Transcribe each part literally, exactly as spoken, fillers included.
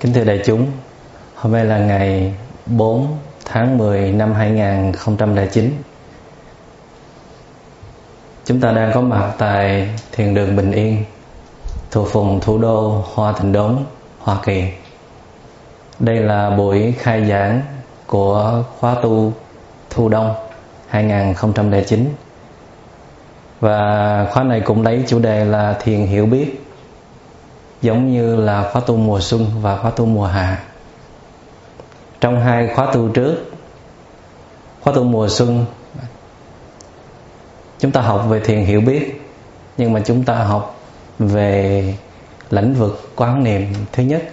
Kính thưa đại chúng, hôm nay là ngày bốn tháng mười năm hai nghìn không trăm lẻ chín. Chúng ta đang có mặt tại Thiền đường Bình Yên, thuộc vùng thủ đô Hoa Thịnh Đốn, Hoa Kỳ. Đây là buổi khai giảng của khóa tu Thu Đông hai nghìn không trăm lẻ chín. Và khóa này cũng lấy chủ đề là thiền hiểu biết, giống như là khóa tu mùa xuân và khóa tu mùa hạ. Trong hai khóa tu trước, khóa tu mùa xuân, chúng ta học về thiền hiểu biết, nhưng mà chúng ta học về lĩnh vực quán niệm thứ nhất.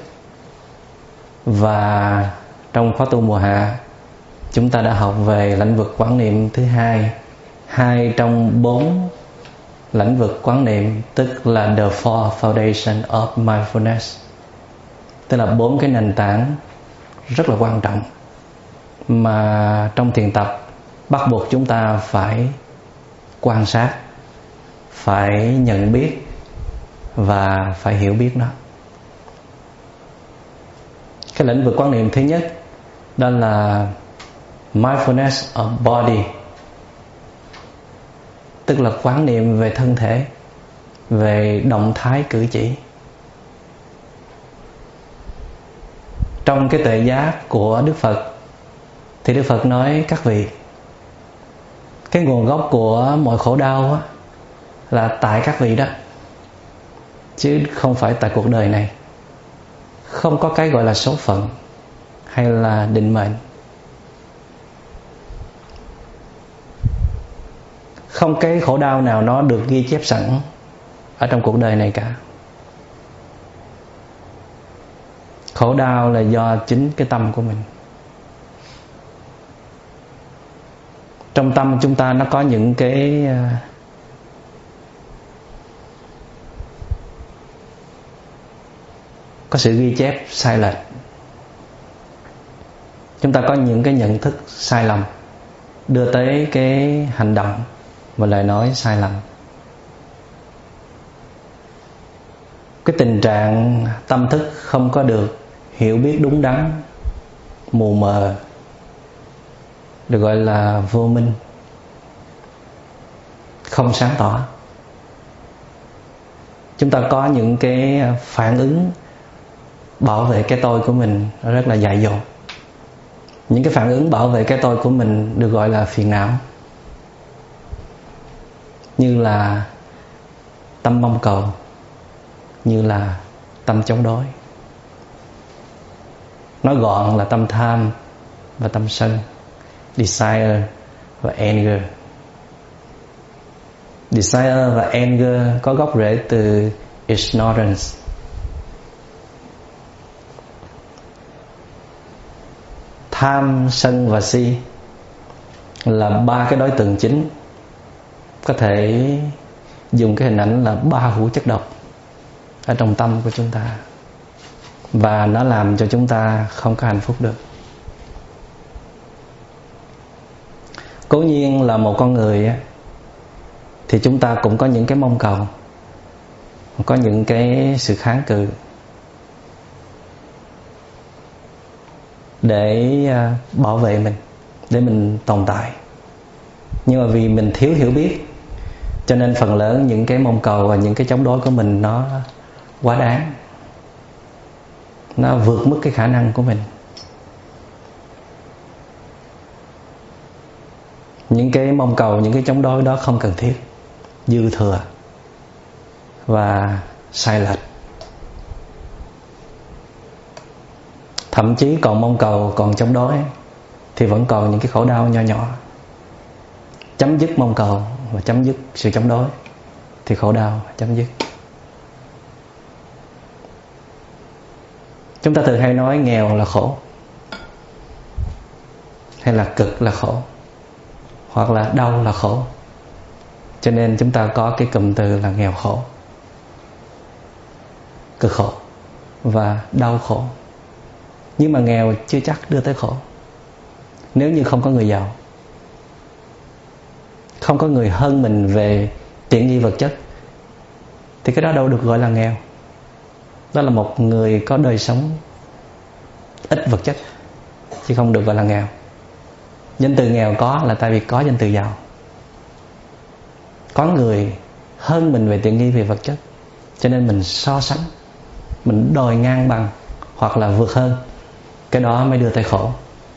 Và trong khóa tu mùa hạ, chúng ta đã học về lĩnh vực quán niệm thứ hai. Hai trong bốn lĩnh vực quán niệm, tức là the four foundation of mindfulness, tức là bốn cái nền tảng rất là quan trọng mà trong thiền tập bắt buộc chúng ta phải quan sát, phải nhận biết và phải hiểu biết nó. Cái lĩnh vực quán niệm thứ nhất đó là mindfulness of body, tức là quán niệm về thân thể, về động thái cử chỉ. Trong cái tuệ giác của Đức Phật thì Đức Phật nói các vị, cái nguồn gốc của mọi khổ đau á, là tại các vị đó, chứ không phải tại cuộc đời này. Không có cái gọi là số phận hay là định mệnh. Không cái khổ đau nào nó được ghi chép sẵn ở trong cuộc đời này cả. Khổ đau là do chính cái tâm của mình. Trong tâm chúng ta nó có những cái có sự ghi chép sai lệch. Chúng ta có những cái nhận thức sai lầm đưa tới cái hành động và lời nói sai lầm. Cái tình trạng tâm thức không có được hiểu biết đúng đắn, mù mờ, được gọi là vô minh, không sáng tỏ. Chúng ta có những cái phản ứng bảo vệ cái tôi của mình rất là dại dột. Những cái phản ứng bảo vệ cái tôi của mình được gọi là phiền não, như là tâm mong cầu, như là tâm chống đối. Nói gọn là tâm tham và tâm sân, desire và anger. Desire và anger có gốc rễ từ ignorance. Tham, sân và si là ba cái đối tượng chính. Có thể dùng cái hình ảnh là ba hũ chất độc ở trong tâm của chúng ta, và nó làm cho chúng ta không có hạnh phúc được. Cố nhiên là một con người thì chúng ta cũng có những cái mong cầu, có những cái sự kháng cự để bảo vệ mình, để mình tồn tại. Nhưng mà vì mình thiếu hiểu biết, cho nên phần lớn những cái mong cầu và những cái chống đối của mình nó quá đáng, nó vượt mức cái khả năng của mình. Những cái mong cầu, những cái chống đối đó không cần thiết, dư thừa và sai lệch. Thậm chí còn mong cầu, còn chống đối thì vẫn còn những cái khổ đau nho nhỏ. Chấm dứt mong cầu và chấm dứt sự chống đối thì khổ đau chấm dứt. Chúng ta thường hay nói nghèo là khổ, hay là cực là khổ, hoặc là đau là khổ. Cho nên chúng ta có cái cụm từ là nghèo khổ, cực khổ và đau khổ. Nhưng mà nghèo chưa chắc đưa tới khổ. Nếu như không có người giàu, không có người hơn mình về tiện nghi vật chất, thì cái đó đâu được gọi là nghèo. Đó là một người có đời sống ít vật chất, chứ không được gọi là nghèo. Danh từ nghèo có là tại vì có danh từ giàu. Có người hơn mình về tiện nghi, về vật chất, cho nên mình so sánh, mình đòi ngang bằng hoặc là vượt hơn. Cái đó mới đưa tới khổ.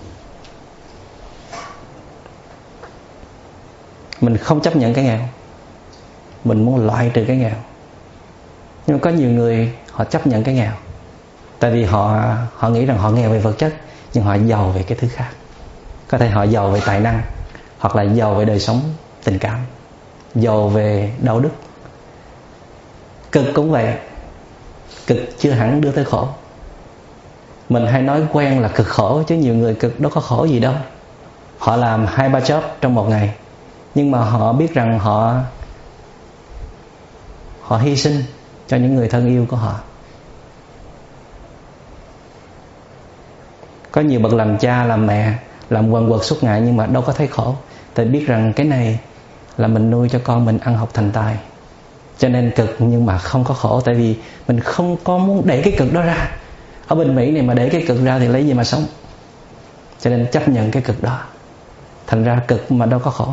Mình không chấp nhận cái nghèo, mình muốn loại trừ cái nghèo. Nhưng mà có nhiều người họ chấp nhận cái nghèo, tại vì họ họ nghĩ rằng họ nghèo về vật chất, nhưng họ giàu về cái thứ khác. Có thể họ giàu về tài năng, hoặc là giàu về đời sống tình cảm, giàu về đạo đức. Cực cũng vậy. Cực chưa hẳn đưa tới khổ. Mình hay nói quen là cực khổ, chứ nhiều người cực đâu có khổ gì đâu. Họ làm hai ba job trong một ngày, nhưng mà họ biết rằng họ Họ hy sinh cho những người thân yêu của họ. Có nhiều bậc làm cha, làm mẹ, làm quần quật suốt ngày, nhưng mà đâu có thấy khổ. Tại biết rằng cái này là mình nuôi cho con mình ăn học thành tài. Cho nên cực nhưng mà không có khổ. Tại vì mình không có muốn để cái cực đó ra. Ở bên Mỹ này mà để cái cực ra thì lấy gì mà sống. Cho nên chấp nhận cái cực đó. Thành ra cực mà đâu có khổ.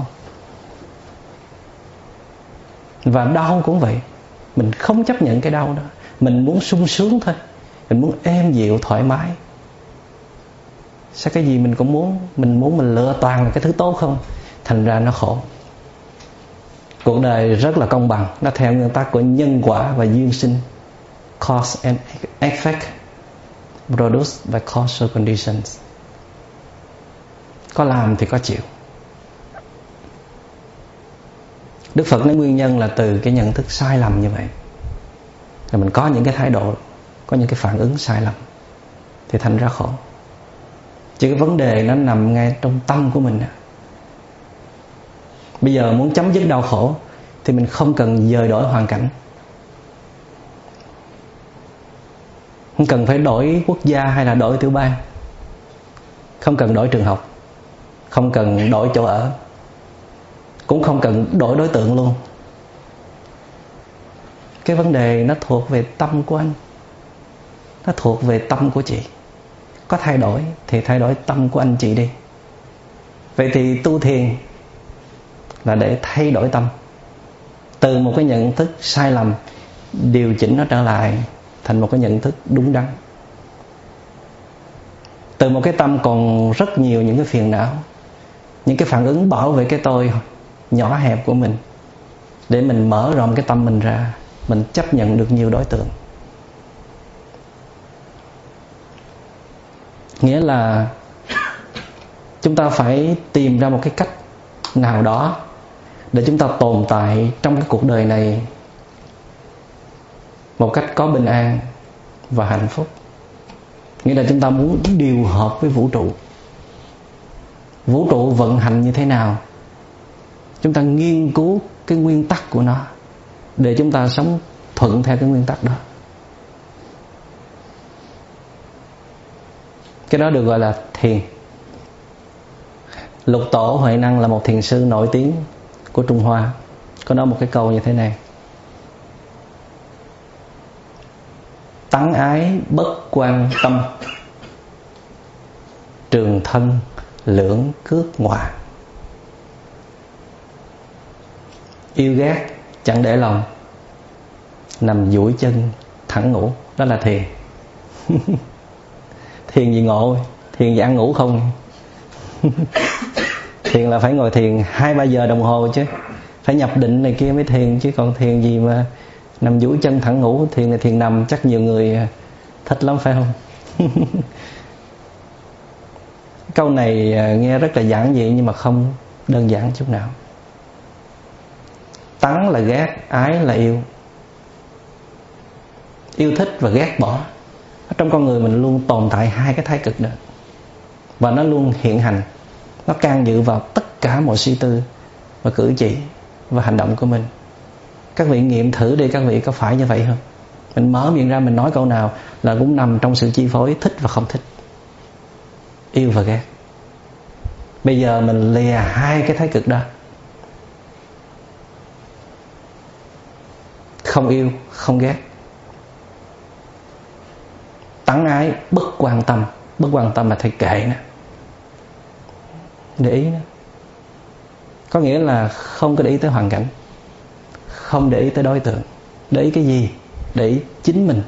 Và đau cũng vậy. Mình không chấp nhận cái đau đó. Mình muốn sung sướng thôi. Mình muốn êm dịu, thoải mái. Sao cái gì mình cũng muốn. Mình muốn mình lựa toàn là cái thứ tốt không. Thành ra nó khổ. Cuộc đời rất là công bằng. Nó theo nguyên tắc của nhân quả và duyên sinh. Cause and effect produced by causal conditions. Có làm thì có chịu. Đức Phật nói nguyên nhân là từ cái nhận thức sai lầm như vậy. Rồi mình có những cái thái độ, có những cái phản ứng sai lầm, thì thành ra khổ. Chứ cái vấn đề nó nằm ngay trong tâm của mình. Bây giờ muốn chấm dứt đau khổ thì mình không cần dời đổi hoàn cảnh, không cần phải đổi quốc gia hay là đổi tiểu bang, không cần đổi trường học, không cần đổi chỗ ở, cũng không cần đổi đối tượng luôn. Cái vấn đề nó thuộc về tâm của anh, nó thuộc về tâm của chị. Có thay đổi thì thay đổi tâm của anh chị đi. Vậy thì tu thiền là để thay đổi tâm. Từ một cái nhận thức sai lầm, điều chỉnh nó trở lại thành một cái nhận thức đúng đắn. Từ một cái tâm còn rất nhiều những cái phiền não, những cái phản ứng bảo vệ cái tôi nhỏ hẹp của mình, để mình mở rộng cái tâm mình ra, mình chấp nhận được nhiều đối tượng. Nghĩa là chúng ta phải tìm ra một cái cách nào đó để chúng ta tồn tại trong cái cuộc đời này một cách có bình an và hạnh phúc. Nghĩa là chúng ta muốn điều hợp với vũ trụ. Vũ trụ vận hành như thế nào, chúng ta nghiên cứu cái nguyên tắc của nó để chúng ta sống thuận theo cái nguyên tắc đó. Cái đó được gọi là thiền. Lục Tổ Huệ Năng là một thiền sư nổi tiếng của Trung Hoa, có nói một cái câu như thế này: tắng ái bất quan tâm, trường thân lưỡng cước ngoà. Yêu ghét chẳng để lòng, nằm duỗi chân thẳng ngủ. Đó là thiền. Thiền gì ngộ, thiền gì ăn ngủ không. Thiền là phải ngồi thiền hai ba giờ đồng hồ chứ, phải nhập định này kia mới thiền chứ. Còn thiền gì mà nằm duỗi chân thẳng ngủ. Thiền là thiền nằm, chắc nhiều người thích lắm phải không? Câu này nghe rất là giản dị nhưng mà không đơn giản chút nào. Tắng là ghét, ái là yêu. Yêu thích và ghét bỏ. Ở trong con người mình luôn tồn tại hai cái thái cực đó, và nó luôn hiện hành. Nó can dự vào tất cả mọi suy tư và cử chỉ và hành động của mình. Các vị nghiệm thử đi, các vị có phải như vậy không? Mình mở miệng ra mình nói câu nào là cũng nằm trong sự chi phối thích và không thích, yêu và ghét. Bây giờ mình lìa hai cái thái cực đó, không yêu, không ghét, tắng ái bất quan tâm, bất quan tâm là thôi kệ nó, để ý nó. Có nghĩa là không có để ý tới hoàn cảnh, không để ý tới đối tượng. Để ý cái gì? Để ý chính mình.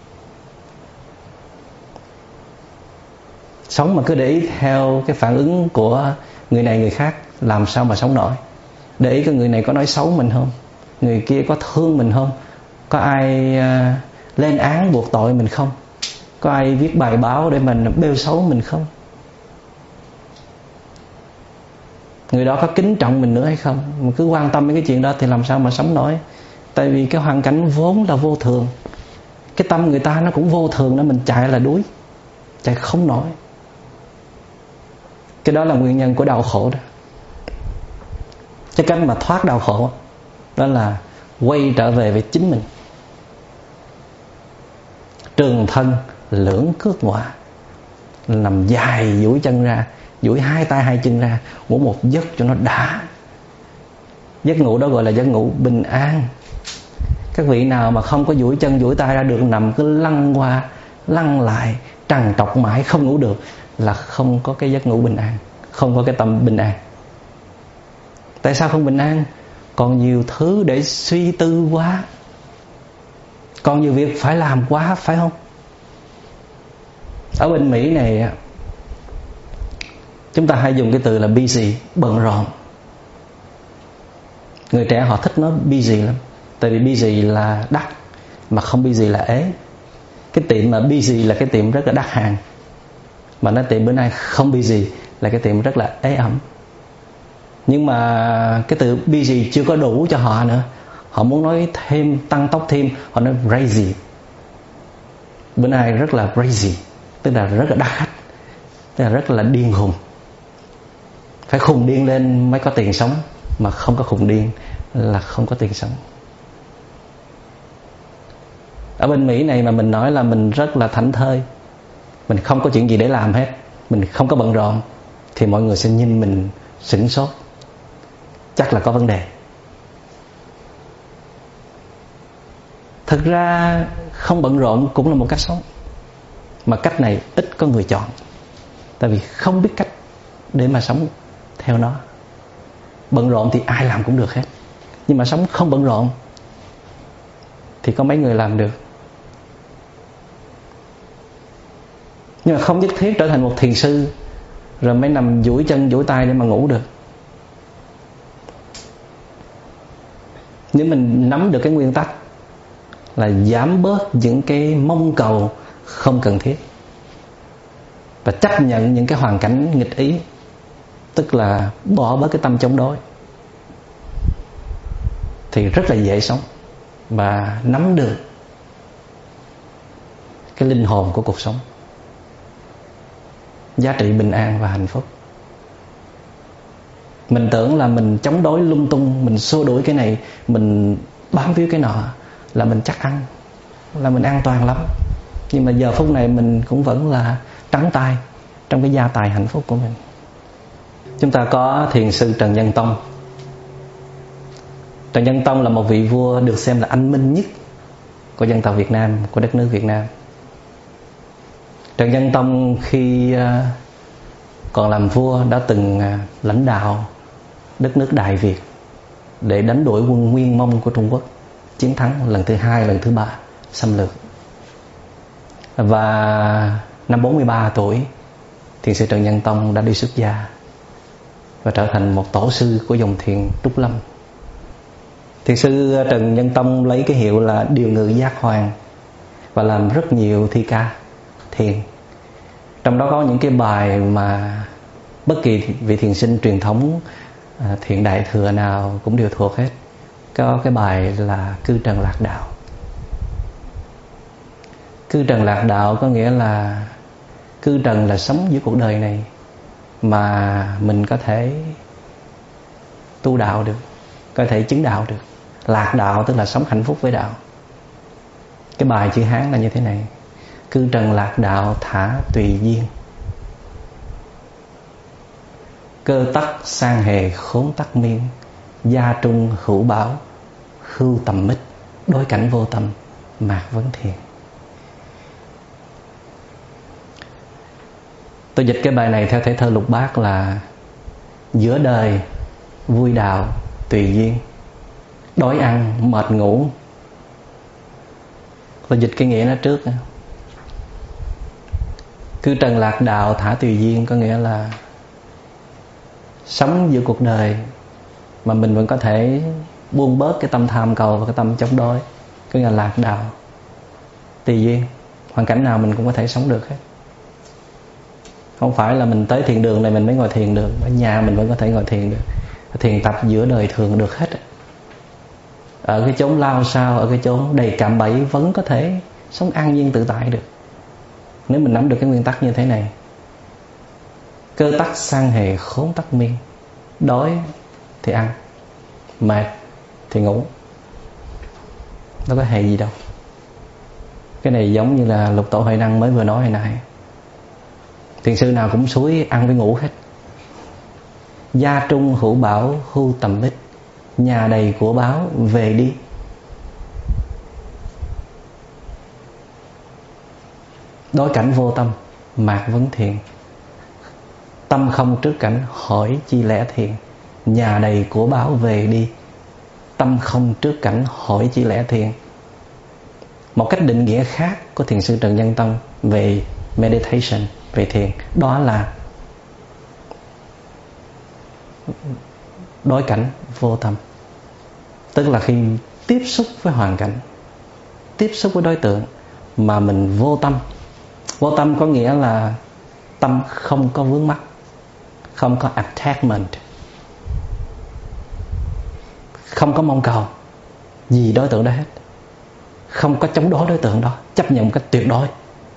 Sống mà cứ để ý theo cái phản ứng của người này người khác, làm sao mà sống nổi. Để ý cái người này có nói xấu mình không, người kia có thương mình không, có ai uh, lên án buộc tội mình không, có ai viết bài báo để mình bêu xấu mình không, người đó có kính trọng mình nữa hay không. Mà cứ quan tâm đến cái chuyện đó thì làm sao mà sống nổi. Tại vì cái hoàn cảnh vốn là vô thường, cái tâm người ta nó cũng vô thường đó, mình chạy là đuối, chạy không nổi. Cái đó là nguyên nhân của đau khổ đó. Cái cách mà thoát đau khổ đó là quay trở về với chính mình. Trường thân lưỡng cước ngọa, nằm dài duỗi chân ra, duỗi hai tay hai chân ra, ngủ một giấc cho nó đã. Giấc ngủ đó gọi là giấc ngủ bình an. Các vị nào mà không có duỗi chân duỗi tay ra được, nằm cứ lăn qua lăn lại trằn trọc mãi không ngủ được, là không có cái giấc ngủ bình an, không có cái tâm bình an. Tại sao không bình an? Còn nhiều thứ để suy tư quá, còn nhiều việc phải làm quá, phải không? Ở bên Mỹ này chúng ta hay dùng cái từ là busy, bận rộn. Người trẻ họ thích nói busy lắm. Tại vì busy là đắt, mà không busy là ế. Cái tiệm mà busy là cái tiệm rất là đắt hàng, mà nói tiệm bữa nay không busy là cái tiệm rất là ế ẩm. Nhưng mà cái từ busy chưa có đủ cho họ nữa, họ muốn nói thêm, tăng tốc thêm, họ nói crazy. Bữa nay rất là crazy, tức là rất là đắt khách, tức là rất là điên khùng. Phải khùng điên lên mới có tiền sống, mà không có khùng điên là không có tiền sống. Ở bên Mỹ này mà mình nói là mình rất là thảnh thơi, mình không có chuyện gì để làm hết, mình không có bận rộn, thì mọi người sẽ nhìn mình sửng sốt, chắc là có vấn đề. Thực ra không bận rộn cũng là một cách sống, mà cách này ít có người chọn. Tại vì không biết cách để mà sống theo nó. Bận rộn thì ai làm cũng được hết, nhưng mà sống không bận rộn thì có mấy người làm được. Nhưng mà không nhất thiết trở thành một thiền sư rồi mới nằm duỗi chân duỗi tay để mà ngủ được. Nếu mình nắm được cái nguyên tắc là giảm bớt những cái mong cầu không cần thiết và chấp nhận những cái hoàn cảnh nghịch ý, tức là bỏ bớt cái tâm chống đối, thì rất là dễ sống và nắm được cái linh hồn của cuộc sống, giá trị bình an và hạnh phúc. Mình tưởng là mình chống đối lung tung, mình xua đuổi cái này, mình bám víu cái nọ là mình chắc ăn, là mình an toàn lắm. Nhưng mà giờ phút này mình cũng vẫn là trắng tay trong cái gia tài hạnh phúc của mình. Chúng ta có thiền sư Trần Nhân Tông. Trần Nhân Tông là một vị vua được xem là anh minh nhất của dân tộc Việt Nam, của đất nước Việt Nam. Trần Nhân Tông khi còn làm vua đã từng lãnh đạo đất nước Đại Việt để đánh đuổi quân Nguyên Mông của Trung Quốc, chiến thắng lần thứ hai, lần thứ ba xâm lược. Và năm bốn mươi ba tuổi, thiền sư Trần Nhân Tông đã đi xuất gia và trở thành một tổ sư của dòng thiền Trúc Lâm. Thiền sư Trần Nhân Tông lấy cái hiệu là Điều Ngự Giác Hoàng và làm rất nhiều thi ca thiền. Trong đó có những cái bài mà bất kỳ vị thiền sinh truyền thống thiền đại thừa nào cũng đều thuộc hết. Có cái bài là Cư Trần Lạc Đạo. Cư Trần Lạc Đạo có nghĩa là cư trần là sống giữa cuộc đời này mà mình có thể tu đạo được, có thể chứng đạo được. Lạc đạo tức là sống hạnh phúc với đạo. Cái bài chữ Hán là như thế này: cư trần lạc đạo thả tùy duyên, cơ tắc sang hề khốn tắc miên, gia trung hữu bảo hưu tầm mít, đối cảnh vô tâm mạc vấn thiền. Tôi dịch cái bài này theo thể thơ Lục Bát là: giữa đời vui đạo tùy duyên, đói ăn mệt ngủ. Tôi dịch cái nghĩa nó trước. Cứ trần lạc đạo thả tùy duyên, có nghĩa là sống giữa cuộc đời mà mình vẫn có thể buông bớt cái tâm tham cầu và cái tâm chống đối, có nghĩa là lạc đạo tùy duyên. Hoàn cảnh nào mình cũng có thể sống được hết. Không phải là mình tới thiền đường này mình mới ngồi thiền được, ở nhà mình vẫn có thể ngồi thiền được. Thiền tập giữa đời thường được hết. Ở cái chốn lao sao, ở cái chốn đầy cạm bẫy vẫn có thể sống an nhiên tự tại được, nếu mình nắm được cái nguyên tắc như thế này. Cơ tắc sang hề khốn tắc miên, đói thì ăn, mệt thì ngủ, đâu có hề gì đâu. Cái này giống như là Lục Tổ Huệ Năng mới vừa nói hồi nãy. Thiền sư nào cũng suối ăn với ngủ hết. Gia trung hữu bảo hưu tầm ích, nhà đầy của báo về đi. Đối cảnh vô tâm mạc vấn thiền, tâm không trước cảnh hỏi chi lẽ thiền. Nhà đầy của báo về đi, tâm không trước cảnh hỏi chi lẽ thiền. Một cách định nghĩa khác của thiền sư Trần Nhân Tông về meditation, về thiền, đó là đối cảnh vô tâm. Tức là khi tiếp xúc với hoàn cảnh, tiếp xúc với đối tượng mà mình vô tâm. Vô tâm có nghĩa là tâm không có vướng mắc, không có attachment, không có mong cầu gì đối tượng đó hết, không có chống đối đối tượng đó, chấp nhận một cách tuyệt đối.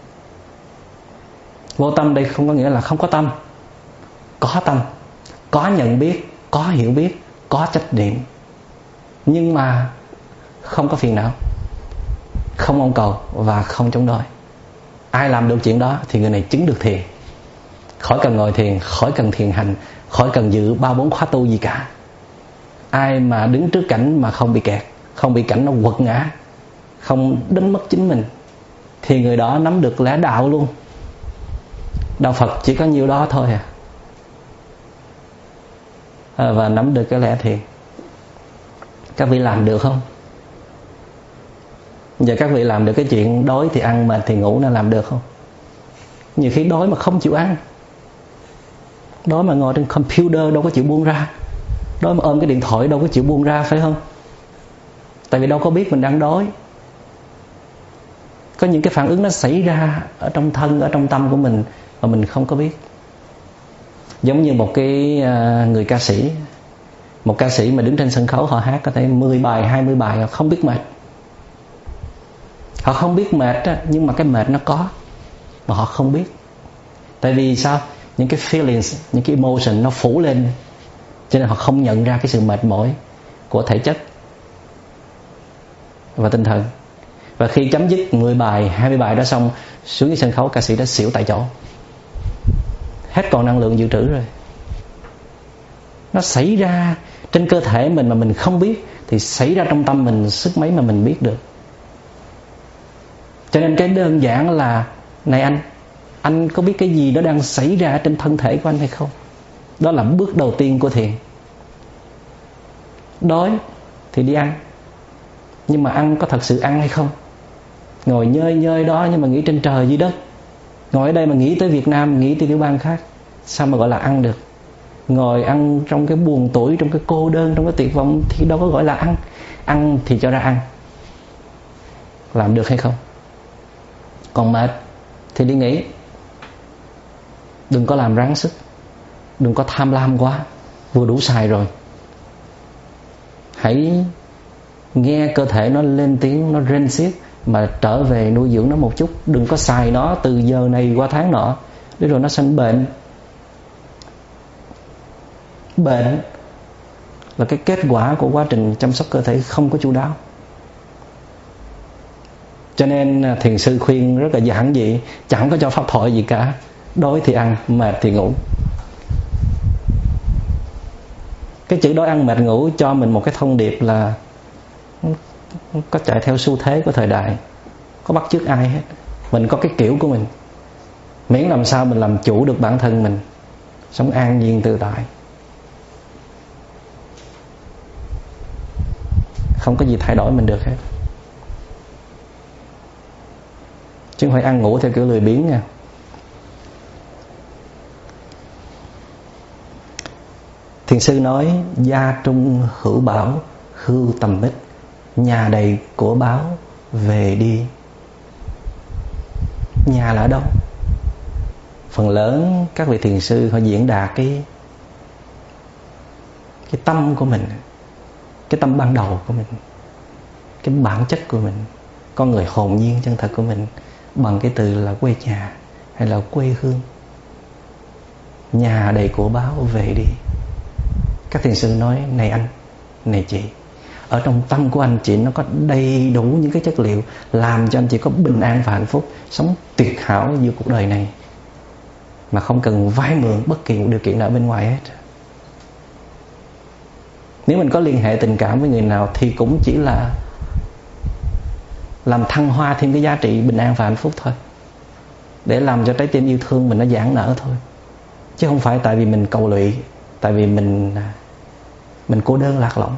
Vô tâm đây không có nghĩa là không có tâm. Có tâm, có nhận biết, có hiểu biết, có trách nhiệm, nhưng mà không có phiền não, không mong cầu và không chống đối. Ai làm được chuyện đó thì người này chứng được thiền. Khỏi cần ngồi thiền, khỏi cần thiền hành, khỏi cần dự ba bốn khóa tu gì cả. Ai mà đứng trước cảnh mà không bị kẹt, không bị cảnh nó quật ngã, không đánh mất chính mình, thì người đó nắm được lẽ đạo luôn. Đạo Phật chỉ có nhiêu đó thôi à. à Và nắm được cái lẽ thiền. Các vị làm được không? Giờ các vị làm được cái chuyện đói thì ăn, mệt thì ngủ, nó làm được không? Nhiều khi đói mà không chịu ăn, đói mà ngồi trên computer đâu có chịu buông ra, đói mà ôm cái điện thoại đâu có chịu buông ra, phải không? Tại vì đâu có biết mình đang đói. Có những cái phản ứng nó xảy ra ở trong thân, ở trong tâm của mình mà mình không có biết. Giống như một cái người ca sĩ, một ca sĩ mà đứng trên sân khấu họ hát có thể mười bài, hai mươi bài, họ không biết mệt. Họ không biết mệt nhưng mà cái mệt nó có, mà họ không biết. Tại vì sao? Những cái feelings, những cái emotion nó phủ lên, cho nên họ không nhận ra cái sự mệt mỏi của thể chất và tinh thần. Và khi chấm dứt mười bài, hai mươi bài đó xong, xuống cái sân khấu, ca sĩ đã xỉu tại chỗ, hết còn năng lượng dự trữ rồi. Nó xảy ra trên cơ thể mình mà mình không biết, thì xảy ra trong tâm mình sức mấy mà mình biết được. Cho nên cái đơn giản là: này anh, anh có biết cái gì đó đang xảy ra trên thân thể của anh hay không? Đó là bước đầu tiên của thiền. Đói thì đi ăn, nhưng mà ăn có thật sự ăn hay không? Ngồi nhơi nhơi đó nhưng mà nghĩ trên trời dưới đất. Ngồi ở đây mà nghĩ tới Việt Nam, nghĩ tới tiểu bang khác, sao mà gọi là ăn được? Ngồi ăn trong cái buồn tủi, trong cái cô đơn, trong cái tuyệt vọng thì đâu có gọi là ăn. Ăn thì cho ra ăn. Làm được hay không? Còn mệt thì đi nghỉ. Đừng có làm ráng sức, đừng có tham lam quá, vừa đủ xài rồi. Hãy nghe cơ thể nó lên tiếng, nó rên xiết, mà trở về nuôi dưỡng nó một chút. Đừng có xài nó từ giờ này qua tháng nọ, để rồi nó sanh bệnh. Bệnh là cái kết quả của quá trình chăm sóc cơ thể không có chu đáo. Cho nên thiền sư khuyên rất là giản dị, chẳng có cho pháp thoại gì cả. Đói thì ăn, mệt thì ngủ. Cái chữ đói ăn mệt ngủ cho mình một cái thông điệp là có chạy theo xu thế của thời đại, có bắt chước ai hết. Mình có cái kiểu của mình. Miễn làm sao mình làm chủ được bản thân mình, sống an nhiên tự tại, không có gì thay đổi mình được hết. Chứ không phải ăn ngủ theo kiểu lười biếng nha. Thiền sư nói: gia trung hữu bảo, hưu tầm ích, nhà đầy của báo, về đi. Nhà là ở đâu? Phần lớn các vị thiền sư họ diễn đạt cái cái tâm của mình, cái tâm ban đầu của mình, cái bản chất của mình, con người hồn nhiên chân thật của mình bằng cái từ là quê nhà hay là quê hương. Nhà đầy của báo, về đi. Các thiền sư nói: này anh, này chị, ở trong tâm của anh chị nó có đầy đủ những cái chất liệu làm cho anh chị có bình an và hạnh phúc, sống tuyệt hảo giữa cuộc đời này mà không cần vay mượn bất kỳ một điều kiện nào bên ngoài hết. Nếu mình có liên hệ tình cảm với người nào thì cũng chỉ là làm thăng hoa thêm cái giá trị bình an và hạnh phúc thôi, để làm cho trái tim yêu thương mình nó giãn nở thôi. Chứ không phải tại vì mình cầu lụy, tại vì mình Mình cô đơn lạc lõng.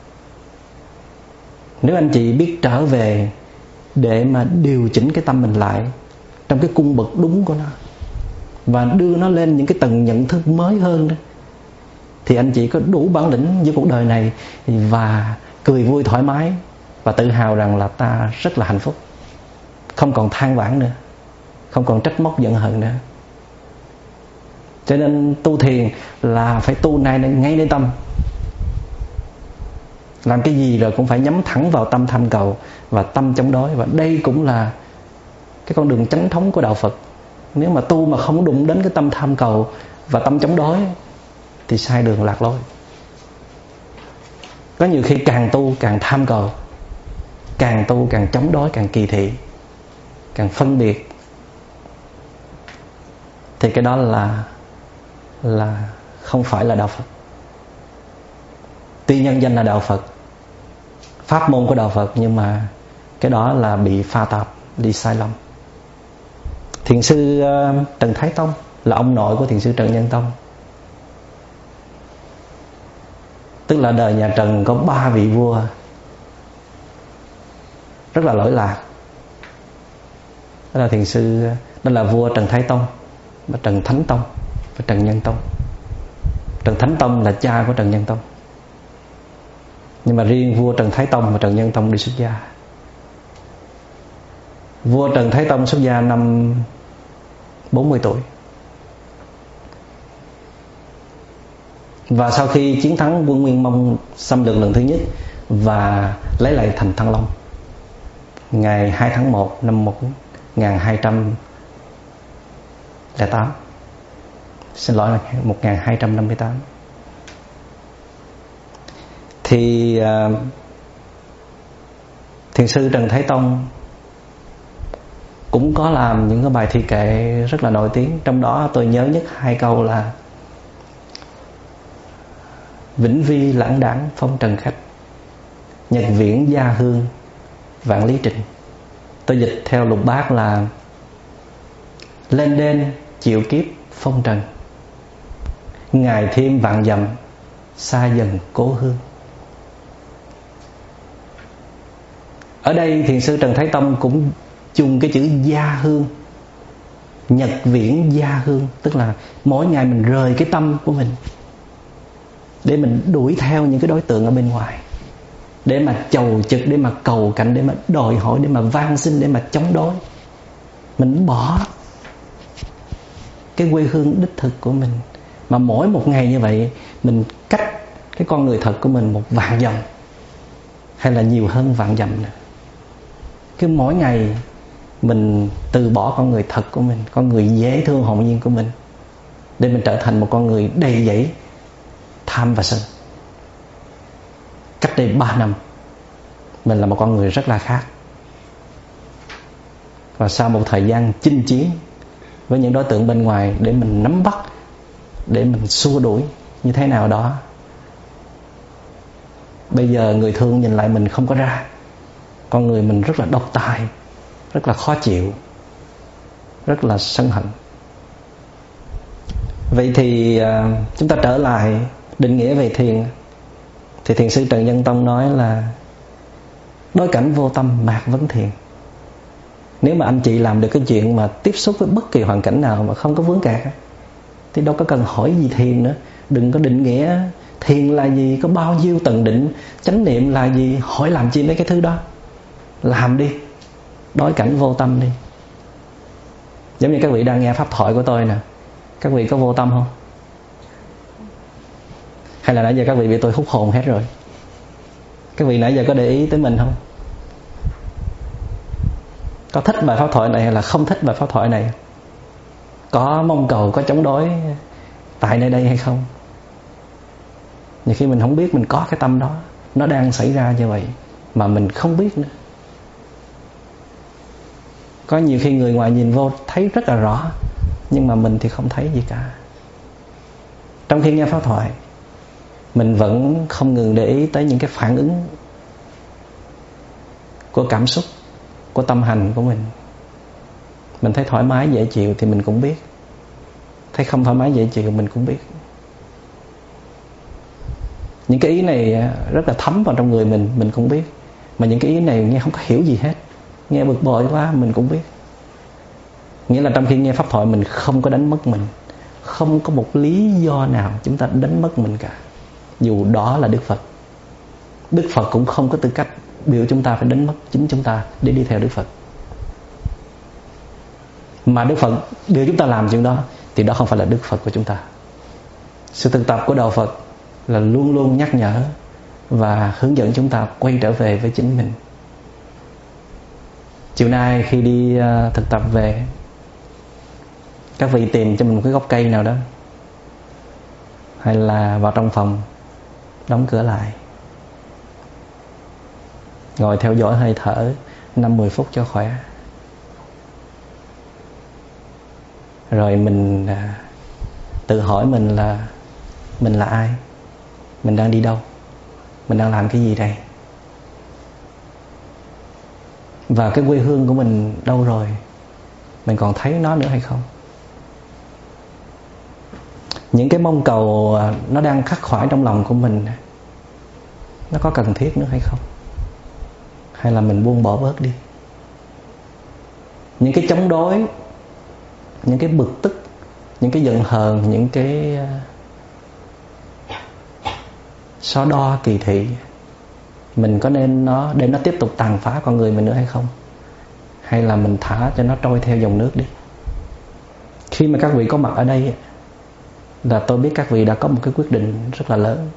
Nếu anh chị biết trở về để mà điều chỉnh cái tâm mình lại trong cái cung bậc đúng của nó và đưa nó lên những cái tầng nhận thức mới hơn đó, thì anh chị có đủ bản lĩnh với cuộc đời này và cười vui thoải mái và tự hào rằng là ta rất là hạnh phúc, không còn than vãn nữa, không còn trách móc giận hờn nữa. Cho nên tu thiền là phải tu này ngay nơi tâm. Làm cái gì rồi cũng phải nhắm thẳng vào tâm tham cầu và tâm chống đối. Và đây cũng là cái con đường chánh thống của đạo Phật. Nếu mà tu mà không đụng đến cái tâm tham cầu và tâm chống đối thì sai đường lạc lối. Có nhiều khi càng tu càng tham cầu, càng tu càng chống đối, càng kỳ thị, càng phân biệt, thì cái đó là là không phải là đạo Phật. Tuy nhân danh là đạo Phật, pháp môn của đạo Phật, nhưng mà cái đó là bị pha tạp, đi sai lầm. Thiền sư uh, Trần Thái Tông là ông nội của thiền sư Trần Nhân Tông. Tức là đời nhà Trần có ba vị vua rất là lỗi lạc. Đó là thiền sư, đó là vua Trần Thái Tông, và Trần Thánh Tông và Trần Nhân Tông. Trần Thánh Tông là cha của Trần Nhân Tông, nhưng mà riêng vua Trần Thái Tông và Trần Nhân Tông đi xuất gia. Vua Trần Thái Tông xuất gia năm bốn mươi tuổi. Và sau khi chiến thắng quân Nguyên Mông xâm lược lần thứ nhất và lấy lại thành Thăng Long, ngày hai tháng một năm một nghìn hai trăm lẻ tám, xin lỗi là một nghìn hai trăm năm mươi tám, thì uh, thiền sư Trần Thái Tông cũng có làm những cái bài thi kệ rất là nổi tiếng. Trong đó tôi nhớ nhất hai câu là: vĩnh vi lãng đãng phong trần khách, nhật viễn gia hương vạn lý trình. Tôi dịch theo Lục Bát là: lên đên chịu kiếp phong trần, ngày thêm vạn dặm xa dần cố hương. Ở đây thiền sư Trần Thái Tông cũng dùng cái chữ gia hương, nhật viễn gia hương, tức là mỗi ngày mình rời cái tâm của mình để mình đuổi theo những cái đối tượng ở bên ngoài, để mà chầu trực, để mà cầu cạnh, để mà đòi hỏi, để mà van xin, để mà chống đối. Mình bỏ cái quê hương đích thực của mình. Mà mỗi một ngày như vậy mình cách cái con người thật của mình một vạn dặm, hay là nhiều hơn vạn dặm nữa. Cứ mỗi ngày mình từ bỏ con người thật của mình, con người dễ thương hồn nhiên của mình, để mình trở thành một con người đầy dẫy tham và sân. Cách đây ba năm mình là một con người rất là khác. Và sau một thời gian chinh chiến với những đối tượng bên ngoài để mình nắm bắt, để mình xua đuổi như thế nào đó, bây giờ người thương nhìn lại mình không có ra. Con người mình rất là độc tài, rất là khó chịu, rất là sân hận. Vậy thì uh, chúng ta trở lại định nghĩa về thiền. Thì thiền sư Trần Nhân Tông nói là đối cảnh vô tâm mạt vấn thiền. Nếu mà anh chị làm được cái chuyện mà tiếp xúc với bất kỳ hoàn cảnh nào mà không có vướng kẹt thì đâu có cần hỏi gì thiền nữa. Đừng có định nghĩa thiền là gì, có bao nhiêu tầng định, chánh niệm là gì, hỏi làm chi mấy cái thứ đó. Làm đi, đối cảnh vô tâm đi. Giống như các vị đang nghe pháp thoại của tôi nè, các vị có vô tâm không? Hay là nãy giờ các vị bị tôi hút hồn hết rồi? Các vị nãy giờ có để ý tới mình không? Có thích bài pháp thoại này hay là không thích bài pháp thoại này? Có mong cầu, có chống đối tại nơi đây hay không? Nhiều khi mình không biết mình có cái tâm đó, nó đang xảy ra như vậy mà mình không biết nữa. Có nhiều khi người ngoài nhìn vô thấy rất là rõ, nhưng mà mình thì không thấy gì cả. Trong khi nghe pháp thoại, mình vẫn không ngừng để ý tới những cái phản ứng của cảm xúc, của tâm hành của mình. Mình thấy thoải mái dễ chịu thì mình cũng biết, thấy không thoải mái dễ chịu mình cũng biết. Những cái ý này rất là thấm vào trong người mình, mình cũng biết. Mà những cái ý này nghe không có hiểu gì hết, nghe bực bội quá mình cũng biết. Nghĩa là trong khi nghe pháp thoại mình không có đánh mất mình, không có một lý do nào chúng ta đánh mất mình cả. Dù đó là Đức Phật, Đức Phật cũng không có tư cách biểu chúng ta phải đánh mất chính chúng ta để đi theo Đức Phật. Mà Đức Phật biểu chúng ta làm chuyện đó thì đó không phải là Đức Phật của chúng ta. Sự thực tập của Đạo Phật là luôn luôn nhắc nhở và hướng dẫn chúng ta quay trở về với chính mình. Chiều nay khi đi uh, thực tập về, các vị tìm cho mình một cái gốc cây nào đó, hay là vào trong phòng đóng cửa lại, ngồi theo dõi hơi thở năm mười phút cho khỏe. Rồi mình uh, tự hỏi mình là mình là ai, mình đang đi đâu, mình đang làm cái gì đây, và cái quê hương của mình đâu rồi, mình còn thấy nó nữa hay không. Những cái mong cầu nó đang khắc khoải trong lòng của mình, nó có cần thiết nữa hay không, hay là mình buông bỏ bớt đi. Những cái chống đối, những cái bực tức, những cái giận hờn, những cái so đo kỳ thị, mình có nên nó để nó tiếp tục tàn phá con người mình nữa hay không, hay là mình thả cho nó trôi theo dòng nước đi. Khi mà các vị có mặt ở đây là tôi biết các vị đã có một cái quyết định rất là lớn.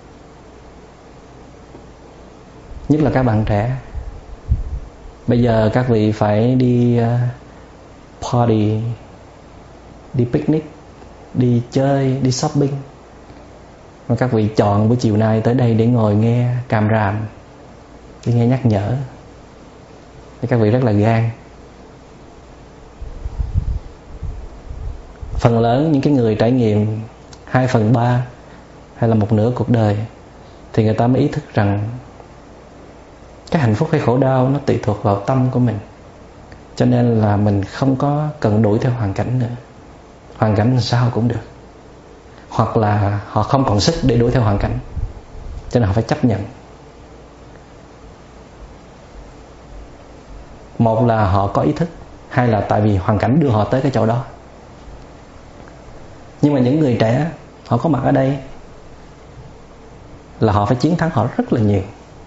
Nhất là các bạn trẻ. Bây giờ các vị phải đi party, đi picnic, đi chơi, đi shopping, mà các vị chọn buổi chiều nay tới đây để ngồi nghe càm ràm, để nghe nhắc nhở, thì các vị rất là gan. Phần lớn những cái người trải nghiệm hai phần ba hay là một nửa cuộc đời thì người ta mới ý thức rằng cái hạnh phúc hay khổ đau nó tùy thuộc vào tâm của mình. Cho nên là mình không có cần đuổi theo hoàn cảnh nữa. Hoàn cảnh sao cũng được. Hoặc là họ không còn sức để đuổi theo hoàn cảnh, cho nên họ phải chấp nhận. Một là họ có ý thức, hai là tại vì hoàn cảnh đưa họ tới cái chỗ đó. Nhưng mà những người trẻ họ có mặt ở đây là họ phải chiến thắng họ rất là nhiều.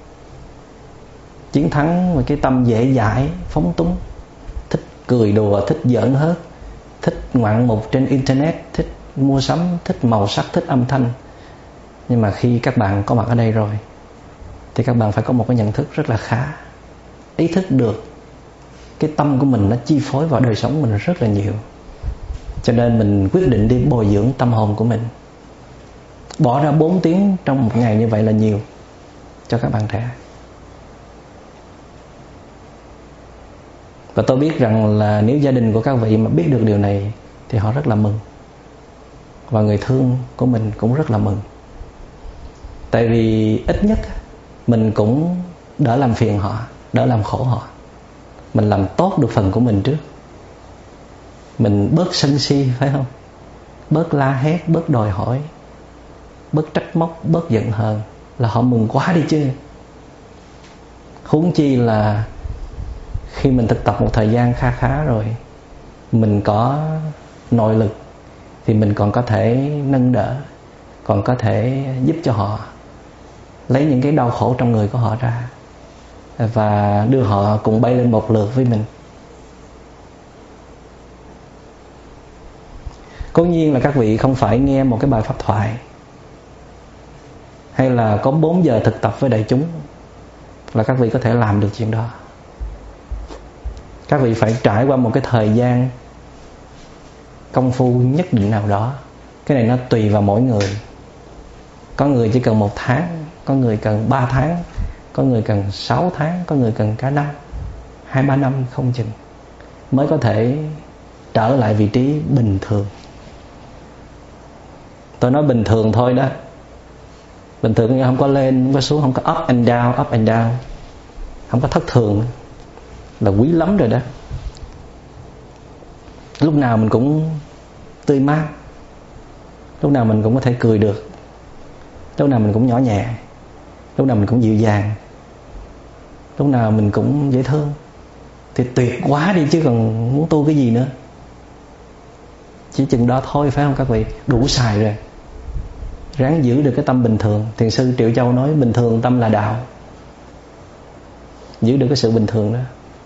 Chiến thắng với cái tâm dễ dãi, phóng túng, thích cười đùa, thích giỡn hớt, thích ngoạn mục trên internet, thích mua sắm, thích màu sắc, thích âm thanh. Nhưng mà khi các bạn có mặt ở đây rồi thì các bạn phải có một cái nhận thức rất là khá. Ý thức được cái tâm của mình nó chi phối vào đời sống mình rất là nhiều. Cho nên mình quyết định đi bồi dưỡng tâm hồn của mình. Bỏ ra bốn tiếng trong một ngày như vậy là nhiều cho các bạn trẻ. Và tôi biết rằng là nếu gia đình của các vị mà biết được điều này thì họ rất là mừng. Và người thương của mình cũng rất là mừng. Tại vì ít nhất mình cũng đỡ làm phiền họ, đỡ làm khổ họ. Mình làm tốt được phần của mình trước. Mình bớt sân si, phải không? bớt la hét, bớt đòi hỏi, bớt trách móc, bớt giận hờn là họ mừng quá đi chứ. Huống chi là khi mình thực tập một thời gian kha khá rồi, mình có nội lực thì mình còn có thể nâng đỡ, còn có thể giúp cho họ lấy những cái đau khổ trong người của họ ra và đưa họ cùng bay lên một lượt với mình. Cố nhiên là các vị không phải nghe một cái bài pháp thoại hay là có bốn giờ thực tập với đại chúng là các vị có thể làm được chuyện đó. Các vị phải trải qua một cái thời gian công phu nhất định nào đó. Cái này nó tùy vào mỗi người. Có người chỉ cần một tháng, có người cần ba tháng, có người cần sáu tháng, có người cần cả năm, hai ba năm không chừng mới có thể trở lại vị trí bình thường. Tôi nói bình thường thôi đó. Bình thường không có lên, không có xuống, không có up and down, up and down, không có thất thường, là quý lắm rồi đó. Lúc nào mình cũng tươi mát, lúc nào mình cũng có thể cười được, lúc nào mình cũng nhỏ nhẹ, lúc nào mình cũng dịu dàng, lúc nào mình cũng dễ thương, thì tuyệt quá đi chứ còn muốn tu cái gì nữa. Chỉ chừng đó thôi phải không các vị? Đủ xài rồi. Ráng giữ được cái tâm bình thường. Thiền sư Triệu Châu nói bình thường tâm là đạo. Giữ được cái sự bình thường đó.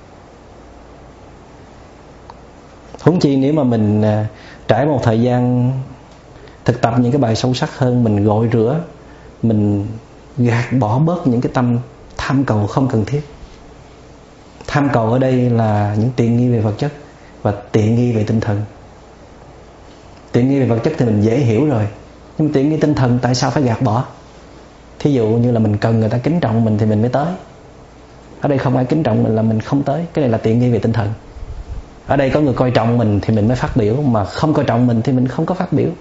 Huống chi nếu mà mình trải một thời gian thực tập những cái bài sâu sắc hơn, mình gội rửa, mình gạt bỏ bớt những cái tâm tham cầu không cần thiết. Tham cầu ở đây là những tiện nghi về vật chất và tiện nghi về tinh thần. Tiện nghi về vật chất thì mình dễ hiểu rồi, nhưng mà tiện nghi tinh thần tại sao phải gạt bỏ? Thí dụ như là mình cần người ta kính trọng mình thì mình mới tới. Ở đây không ai kính trọng mình là mình không tới. Cái này là tiện nghi về tinh thần. Ở đây có người coi trọng mình thì mình mới phát biểu, mà không coi trọng mình thì mình không có phát biểu.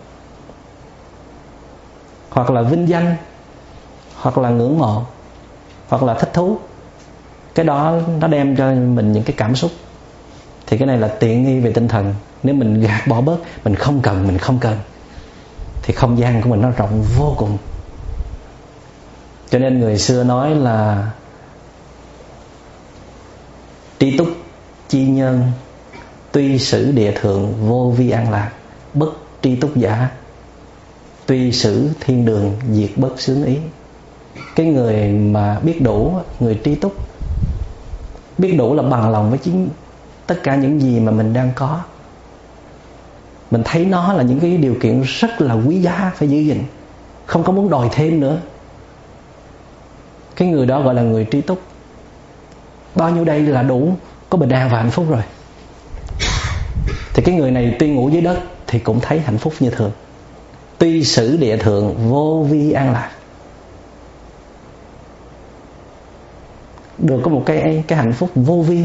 Hoặc là vinh danh, hoặc là ngưỡng mộ, hoặc là thích thú. Cái đó nó đem cho mình những cái cảm xúc, thì cái này là tiện nghi về tinh thần. Nếu mình gạt bỏ bớt, mình không cần, mình không cần, thì không gian của mình nó rộng vô cùng. Cho nên người xưa nói là tri túc chi nhân, tuy sử địa thượng vô vi an lạc, bất tri túc giả, tuy sử thiên đường diệt bất xướng ý. Cái người mà biết đủ, người tri túc, biết đủ là bằng lòng với chính tất cả những gì mà mình đang có. Mình thấy nó là những cái điều kiện rất là quý giá, phải giữ gìn, không có muốn đòi thêm nữa. Cái người đó gọi là người tri túc. Bao nhiêu đây là đủ, có bình an và hạnh phúc rồi. Thì cái người này tuy ngủ dưới đất thì cũng thấy hạnh phúc như thường. Tuy sử địa thượng vô vi an lạc, được có một cái, cái hạnh phúc vô vi,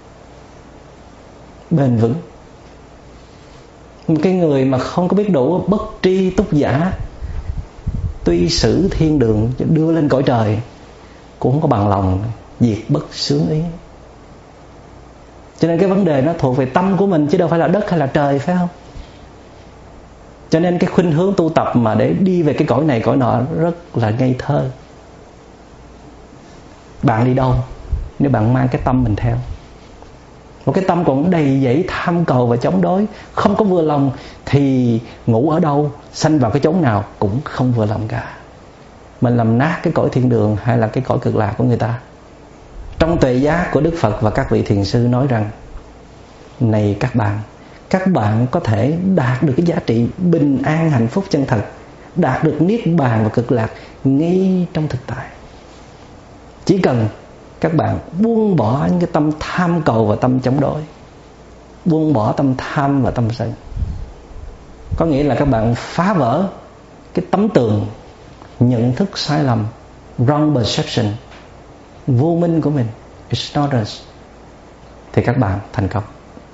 bền vững. Một cái người mà không có biết đủ, bất tri túc giả, tuy sử thiên đường đưa lên cõi trời, cũng không có bằng lòng diệt bất xướng ý. Cho nên cái vấn đề nó thuộc về tâm của mình, chứ đâu phải là đất hay là trời, phải không? Cho nên cái khuynh hướng tu tập mà để đi về cái cõi này cõi nọ rất là ngây thơ. Bạn đi đâu nếu bạn mang cái tâm mình theo? Một cái tâm còn đầy dẫy tham cầu và chống đối, không có vừa lòng, thì ngủ ở đâu, sanh vào cái chốn nào cũng không vừa lòng cả. Mình làm nát cái cõi thiên đường hay là cái cõi cực lạc của người ta. Trong tuệ giác của Đức Phật và các vị thiền sư nói rằng, này các bạn, các bạn có thể đạt được cái giá trị bình an hạnh phúc chân thật, đạt được niết bàn và cực lạc ngay trong thực tại. Chỉ cần các bạn buông bỏ những cái tâm tham cầu và tâm chống đối, buông bỏ tâm tham và tâm sân. Có nghĩa là các bạn phá vỡ cái tấm tường nhận thức sai lầm, wrong perception, vô minh của mình, ignorance, thì các bạn thành công.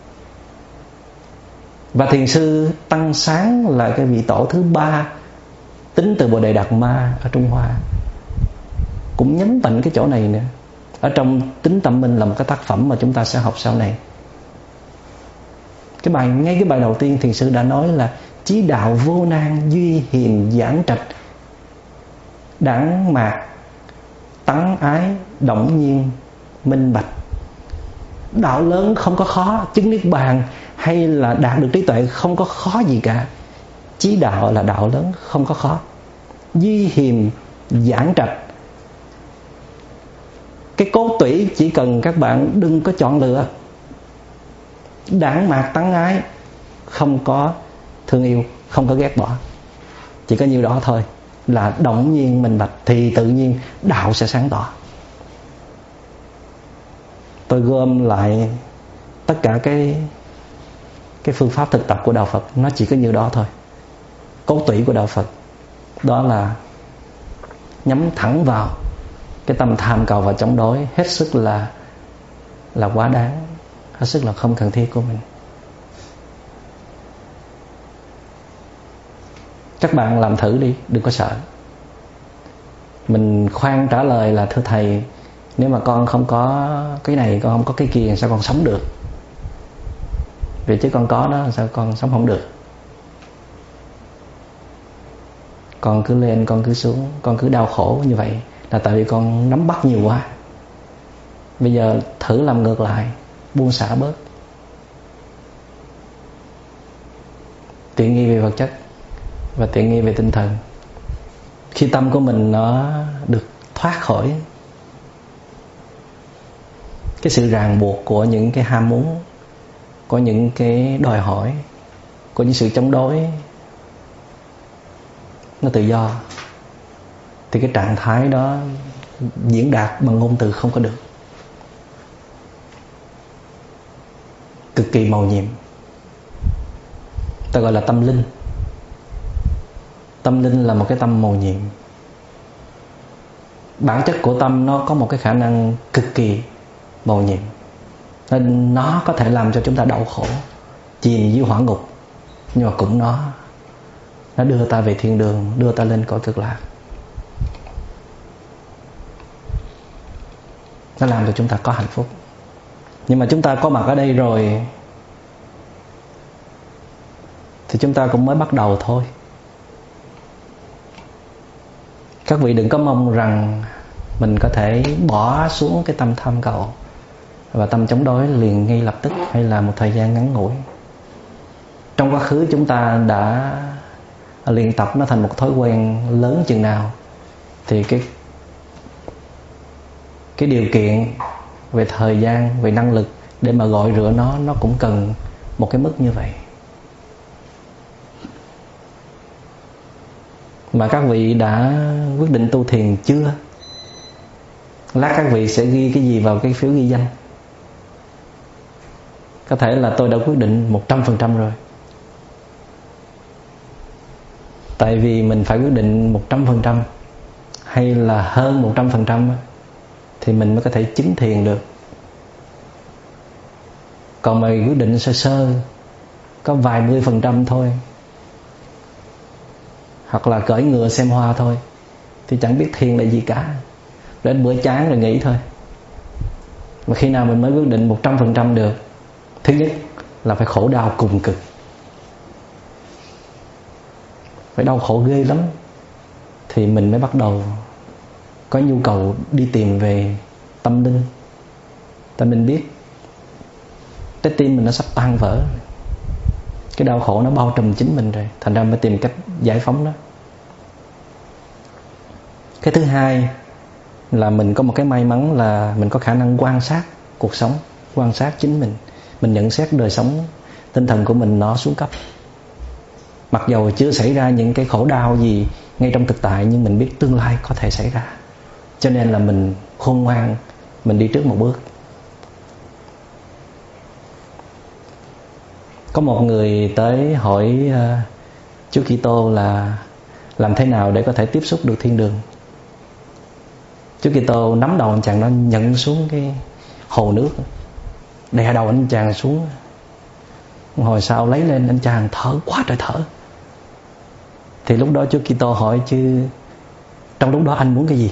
Và thiền sư Tăng Sáng là cái vị tổ thứ ba tính từ Bồ Đề Đạt Ma ở Trung Hoa, cũng nhấn mạnh cái chỗ này nữa. Ở trong Tính Tâm Minh là một cái tác phẩm mà chúng ta sẽ học sau này. Cái bài ngay cái bài đầu tiên thiền sư đã nói là chí đạo vô nan, duy hiền giảng trạch, đãng mạc tấn ái, động nhiên minh bạch. Đạo lớn không có khó, chứng niết bàn hay là đạt được trí tuệ không có khó gì cả. Chí đạo là đạo lớn, không có khó. Duy hiền giảng trạch, cái cốt tủy chỉ cần các bạn đừng có chọn lựa. Đãng mạc tấn ái, không có thương yêu, không có ghét bỏ, chỉ có nhiêu đó thôi là động nhiên minh bạch, thì tự nhiên đạo sẽ sáng tỏ. Tôi gom lại tất cả cái cái phương pháp thực tập của đạo Phật, nó chỉ có nhiêu đó thôi. Cốt tủy của đạo Phật đó là nhắm thẳng vào cái tâm tham cầu và chống đối, hết sức là là quá đáng, hết sức là không cần thiết của mình. Các bạn làm thử đi, đừng có sợ. Mình khoan trả lời là thưa thầy, nếu mà con không có cái này, con không có cái kia, sao con sống được? Vì chứ con có đó, sao con sống không được? Con cứ lên, con cứ xuống, con cứ đau khổ như vậy là tại vì con nắm bắt nhiều quá. Bây giờ thử làm ngược lại, buông xả bớt. Tiện nghi về vật chất và tiện nghi về tinh thần. Khi tâm của mình nó được thoát khỏi cái sự ràng buộc của những cái ham muốn, có những cái đòi hỏi, có những sự chống đối, nó tự do, thì cái trạng thái đó diễn đạt bằng ngôn từ không có được. Cực kỳ màu nhiệm. Ta gọi là tâm linh. Tâm linh là một cái tâm màu nhiệm. Bản chất của tâm nó có một cái khả năng cực kỳ màu nhiệm, nên nó có thể làm cho chúng ta đau khổ, chìm dưới hỏa ngục, nhưng mà cũng nó Nó đưa ta về thiên đường, đưa ta lên cõi cực lạc. Nó làm cho chúng ta có hạnh phúc. Nhưng mà chúng ta có mặt ở đây rồi thì chúng ta cũng mới bắt đầu thôi. Các vị đừng có mong rằng mình có thể bỏ xuống cái tâm tham cầu và tâm chống đối liền ngay lập tức, hay là một thời gian ngắn ngủi. Trong quá khứ chúng ta đã luyện tập nó thành một thói quen lớn chừng nào thì cái cái điều kiện về thời gian, về năng lực để mà gọi rửa nó nó cũng cần một cái mức như vậy. Mà các vị đã quyết định tu thiền chưa? Lát các vị sẽ ghi cái gì vào cái phiếu ghi danh? Có thể là tôi đã quyết định một trăm phần trăm rồi. Tại vì mình phải quyết định một trăm phần trăm hay là hơn một trăm phần trăm thì mình mới có thể chứng thiền được. Còn mày quyết định sơ sơ có vài mươi phần trăm thôi, hoặc là cởi ngựa xem hoa thôi, thì chẳng biết thiền là gì cả. Đến bữa chán rồi nghỉ thôi. Mà khi nào mình mới quyết định một trăm phần trăm được? Thứ nhất là phải khổ đau cùng cực, phải đau khổ ghê lắm thì mình mới bắt đầu có nhu cầu đi tìm về tâm linh. Tại mình biết trái tim mình nó sắp tan vỡ, cái đau khổ nó bao trùm chính mình rồi, thành ra mới tìm cách giải phóng nó. Cái thứ hai là mình có một cái may mắn là mình có khả năng quan sát cuộc sống, quan sát chính mình. Mình nhận xét đời sống tinh thần của mình nó xuống cấp. Mặc dầu chưa xảy ra những cái khổ đau gì ngay trong thực tại, nhưng mình biết tương lai có thể xảy ra. Cho nên là mình khôn ngoan, mình đi trước một bước. Có một người tới hỏi uh, Chúa Kitô là làm thế nào để có thể tiếp xúc được thiên đường. Chúa Kitô nắm đầu anh chàng đó, nhận xuống cái hồ nước, đè đầu anh chàng xuống. Hồi sau lấy lên, anh chàng thở quá trời thở. Thì lúc đó Chúa Kitô hỏi chứ trong lúc đó anh muốn cái gì?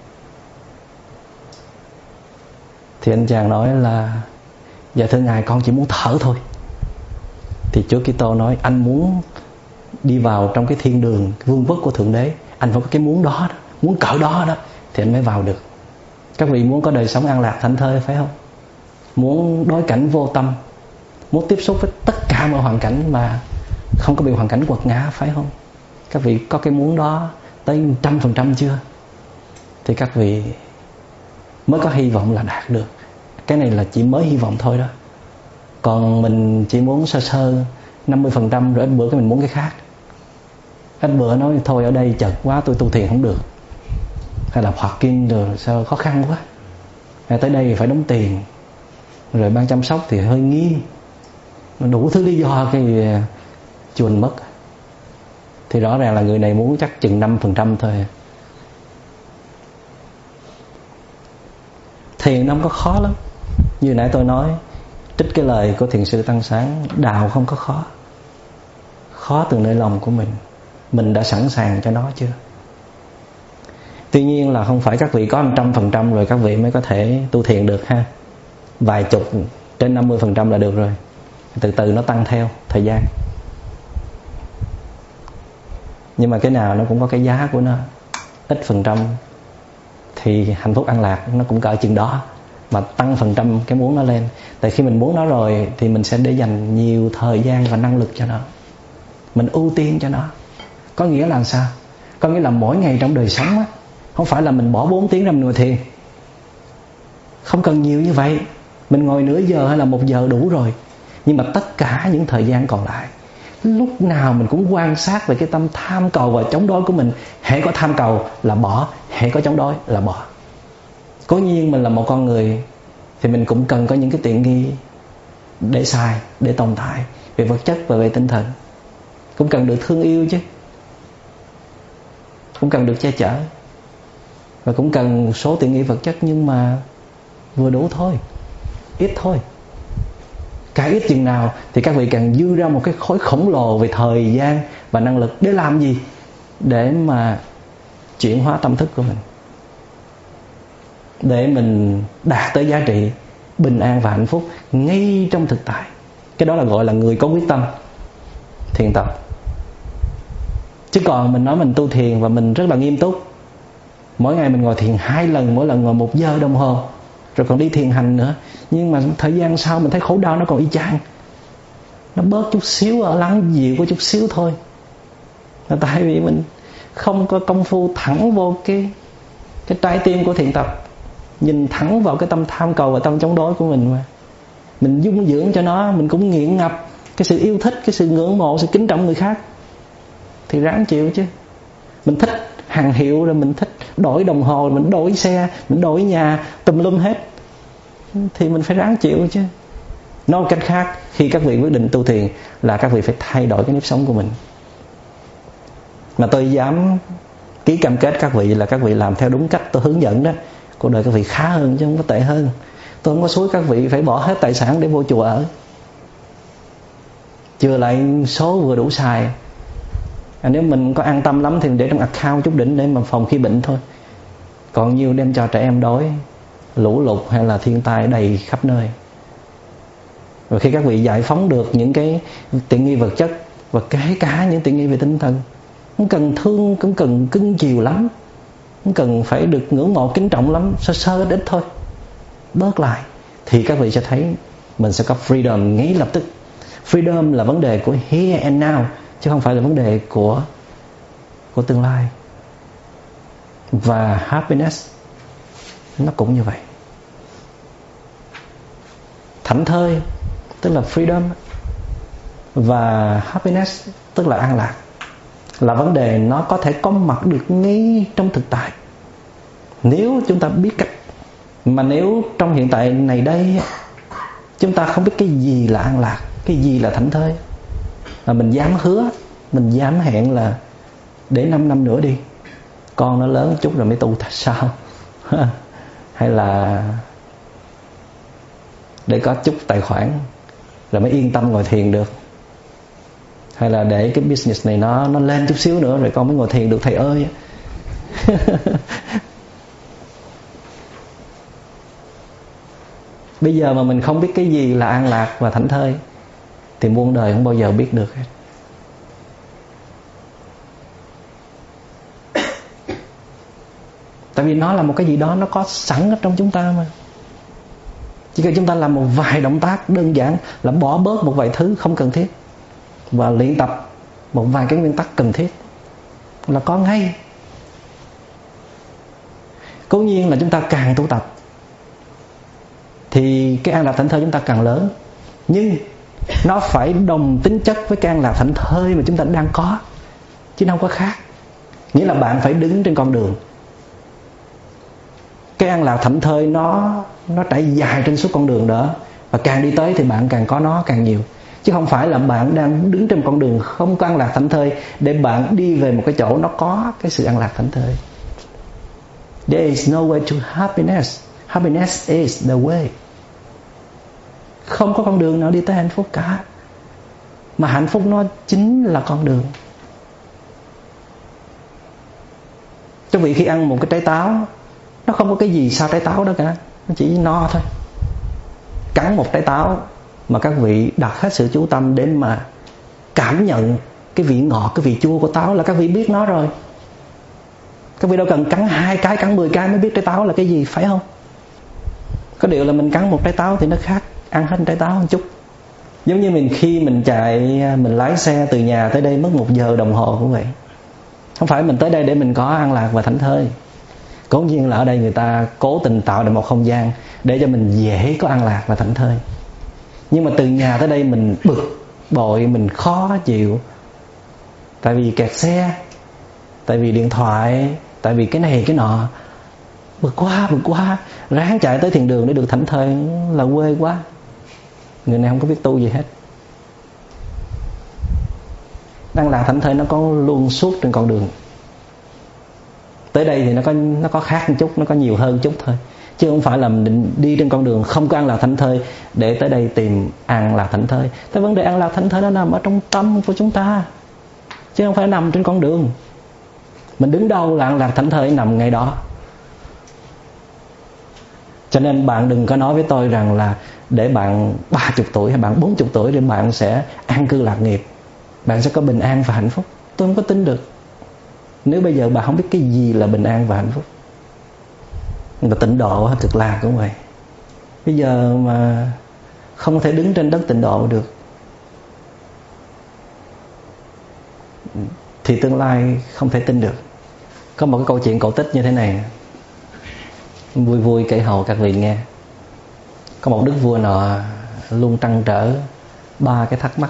Thì anh chàng nói là dạ thưa Ngài, con chỉ muốn thở thôi. Thì Chúa Kitô nói anh muốn đi vào trong cái thiên đường, cái vương quốc của Thượng Đế, anh phải có cái muốn đó, đó muốn cỡ đó đó thì anh mới vào được. Các vị muốn có đời sống an lạc thảnh thơi phải không? Muốn đối cảnh vô tâm, muốn tiếp xúc với tất cả mọi hoàn cảnh mà không có bị hoàn cảnh quật ngã phải không? Các vị có cái muốn đó tới một trăm phần trăm chưa? Thì các vị mới có hy vọng là đạt được. Cái này là chỉ mới hy vọng thôi đó. Còn mình chỉ muốn sơ sơ năm mươi phần trăm rồi ít bữa cái mình muốn cái khác. Ít bữa nói thôi ở đây chật quá tôi tu thiền không được, hay là hoạt kinh rồi sao khó khăn quá, hay tới đây phải đóng tiền, rồi ban chăm sóc thì hơi nghiêm, đủ thứ lý do cái chuồn mất. Thì rõ ràng là người này muốn chắc chừng năm phần trăm thôi. Thiền nó không có khó lắm. Như nãy tôi nói, trích cái lời của Thiền sư Tăng Sáng, đạo không có khó. Khó từ nơi lòng của mình. Mình đã sẵn sàng cho nó chưa? Tuy nhiên là không phải các vị có một trăm phần trăm rồi các vị mới có thể tu thiền được ha. Vài chục trên năm mươi phần trăm là được rồi. Từ từ nó tăng theo thời gian. Nhưng mà cái nào nó cũng có cái giá của nó. Ít phần trăm thì hạnh phúc an lạc nó cũng cỡ chừng đó, mà tăng phần trăm cái muốn nó lên. Tại khi mình muốn nó rồi thì mình sẽ để dành nhiều thời gian và năng lực cho nó, mình ưu tiên cho nó. Có nghĩa là sao? Có nghĩa là mỗi ngày trong đời sống á, không phải là mình bỏ bốn tiếng ra mình ngồi thiền, không cần nhiều như vậy. Mình ngồi nửa giờ hay là một giờ đủ rồi. Nhưng mà tất cả những thời gian còn lại, lúc nào mình cũng quan sát về cái tâm tham cầu và chống đối của mình. Hễ có tham cầu là bỏ, hễ có chống đối là bỏ. Cố nhiên mình là một con người thì mình cũng cần có những cái tiện nghi để xài, để tồn tại, về vật chất và về tinh thần. Cũng cần được thương yêu chứ, cũng cần được che chở, và cũng cần số tiện nghi vật chất, nhưng mà vừa đủ thôi, ít thôi. Càng ít chừng nào thì các vị càng dư ra một cái khối khổng lồ về thời gian và năng lực. Để làm gì? Để mà chuyển hóa tâm thức của mình, để mình đạt tới giá trị bình an và hạnh phúc ngay trong thực tại. Cái đó là gọi là người có quyết tâm thiền tập. Chứ còn mình nói mình tu thiền và mình rất là nghiêm túc, mỗi ngày mình ngồi thiền hai lần, mỗi lần ngồi một giờ đồng hồ, rồi còn đi thiền hành nữa, nhưng mà thời gian sau mình thấy khổ đau nó còn y chang, nó bớt chút xíu, ở lắng dịu có chút xíu thôi. Là tại vì mình không có công phu thẳng vô cái cái trái tim của thiền tập, nhìn thẳng vào cái tâm tham cầu và tâm chống đối của mình, mà mình dung dưỡng cho nó. Mình cũng nghiện ngập cái sự yêu thích, cái sự ngưỡng mộ, sự kính trọng người khác, thì ráng chịu chứ. Mình thích hàng hiệu rồi mình thích đổi đồng hồ, mình đổi xe, mình đổi nhà, tùm lum hết, thì mình phải ráng chịu chứ. Nói một cách khác, khi các vị quyết định tu thiền là các vị phải thay đổi cái nếp sống của mình. Mà tôi dám ký cam kết các vị là các vị làm theo đúng cách tôi hướng dẫn đó, cuộc đời các vị khá hơn chứ không có tệ hơn. Tôi không có xúi các vị phải bỏ hết tài sản để vô chùa ở, chừa lại số vừa đủ xài. À, nếu mình có an tâm lắm thì mình để trong account chút đỉnh để mà phòng khi bệnh thôi. Còn nhiều đem cho trẻ em đói, lũ lụt hay là thiên tai đầy khắp nơi. Rồi khi các vị giải phóng được những cái tiện nghi vật chất và kể cả những tiện nghi về tinh thần, không cần thương, không cần cưng chiều lắm, không cần phải được ngưỡng mộ kính trọng lắm, sơ sơ ít thôi, bớt lại, thì các vị sẽ thấy mình sẽ có freedom ngay lập tức. Freedom là vấn đề của here and now, chứ không phải là vấn đề của của tương lai. Và happiness nó cũng như vậy. Thảnh thơi tức là freedom, và happiness tức là an lạc, là vấn đề nó có thể có mặt được ngay trong thực tại nếu chúng ta biết cách. Mà nếu trong hiện tại này đây chúng ta không biết cái gì là an lạc, cái gì là thảnh thơi, mà mình dám hứa, mình dám hẹn là để năm năm nữa đi, con nó lớn chút rồi mới tu sao hay là để có chút tài khoản rồi mới yên tâm ngồi thiền được, hay là để cái business này nó nó lên chút xíu nữa rồi con mới ngồi thiền được thầy ơi. Bây giờ mà mình không biết cái gì là an lạc và thảnh thơi thì muôn đời không bao giờ biết được hết. Tại vì nó là một cái gì đó nó có sẵn ở trong chúng ta mà. Chỉ cần chúng ta làm một vài động tác đơn giản là bỏ bớt một vài thứ không cần thiết và luyện tập một vài cái nguyên tắc cần thiết là có ngay. Cố nhiên là chúng ta càng tu tập thì cái an lạc thảnh thơi chúng ta càng lớn, nhưng nó phải đồng tính chất với cái an lạc thảnh thơi mà chúng ta đang có, chứ không có khác. Nghĩa là bạn phải đứng trên con đường. Cái an lạc thảnh thơi nó nó trải dài trên suốt con đường đó, và càng đi tới thì bạn càng có nó càng nhiều. Chứ không phải là bạn đang đứng trên con đường không có an lạc thảnh thơi để bạn đi về một cái chỗ nó có cái sự an lạc thảnh thơi. There is no way to happiness. Happiness is the way. Không có con đường nào đi tới hạnh phúc cả, mà hạnh phúc nó chính là con đường. Các vị khi ăn một cái trái táo, nó không có cái gì sau trái táo đó cả, nó chỉ no thôi. Cắn một trái táo mà các vị đặt hết sự chú tâm để mà cảm nhận cái vị ngọt, cái vị chua của táo là các vị biết nó rồi. Các vị đâu cần cắn hai cái, cắn mười cái mới biết trái táo là cái gì, phải không? Có điều là mình cắn một trái táo thì nó khác ăn hết trái táo một chút. Giống như mình khi mình chạy, mình lái xe từ nhà tới đây mất một giờ đồng hồ cũng vậy. Không phải mình tới đây để mình có an lạc và thảnh thơi. Cố nhiên là ở đây người ta cố tình tạo được một không gian để cho mình dễ có an lạc và thảnh thơi. Nhưng mà từ nhà tới đây mình bực bội, mình khó chịu. Tại vì kẹt xe, tại vì điện thoại, tại vì cái này cái nọ. Bực quá, bực quá. Ráng chạy tới thiền đường để được thảnh thơi là quê quá. Người này không có biết tu gì hết. An lạc thảnh thơi nó có luôn suốt trên con đường. Tới đây thì nó có nó có khác một chút, nó có nhiều hơn một chút thôi. Chứ không phải là mình đi trên con đường không có an lạc thảnh thơi để tới đây tìm an lạc thảnh thơi. Cái vấn đề an lạc thảnh thơi nó nằm ở trong tâm của chúng ta, chứ không phải nằm trên con đường. Mình đứng đâu là an lạc thảnh thơi nằm ngay đó. Cho nên bạn đừng có nói với tôi rằng là để bạn ba mươi tuổi hay bạn bốn mươi tuổi thì bạn sẽ an cư lạc nghiệp, bạn sẽ có bình an và hạnh phúc. Tôi không có tin được. Nếu bây giờ bạn không biết cái gì là bình an và hạnh phúc. Là tịnh độ hay cực lạc cũng vậy. Bây giờ mà không thể đứng trên đất tịnh độ được thì tương lai không thể tin được. Có một cái câu chuyện cổ tích như thế này, vui vui kể hầu các vị nghe. Có một đức vua nọ luôn trăn trở ba cái thắc mắc.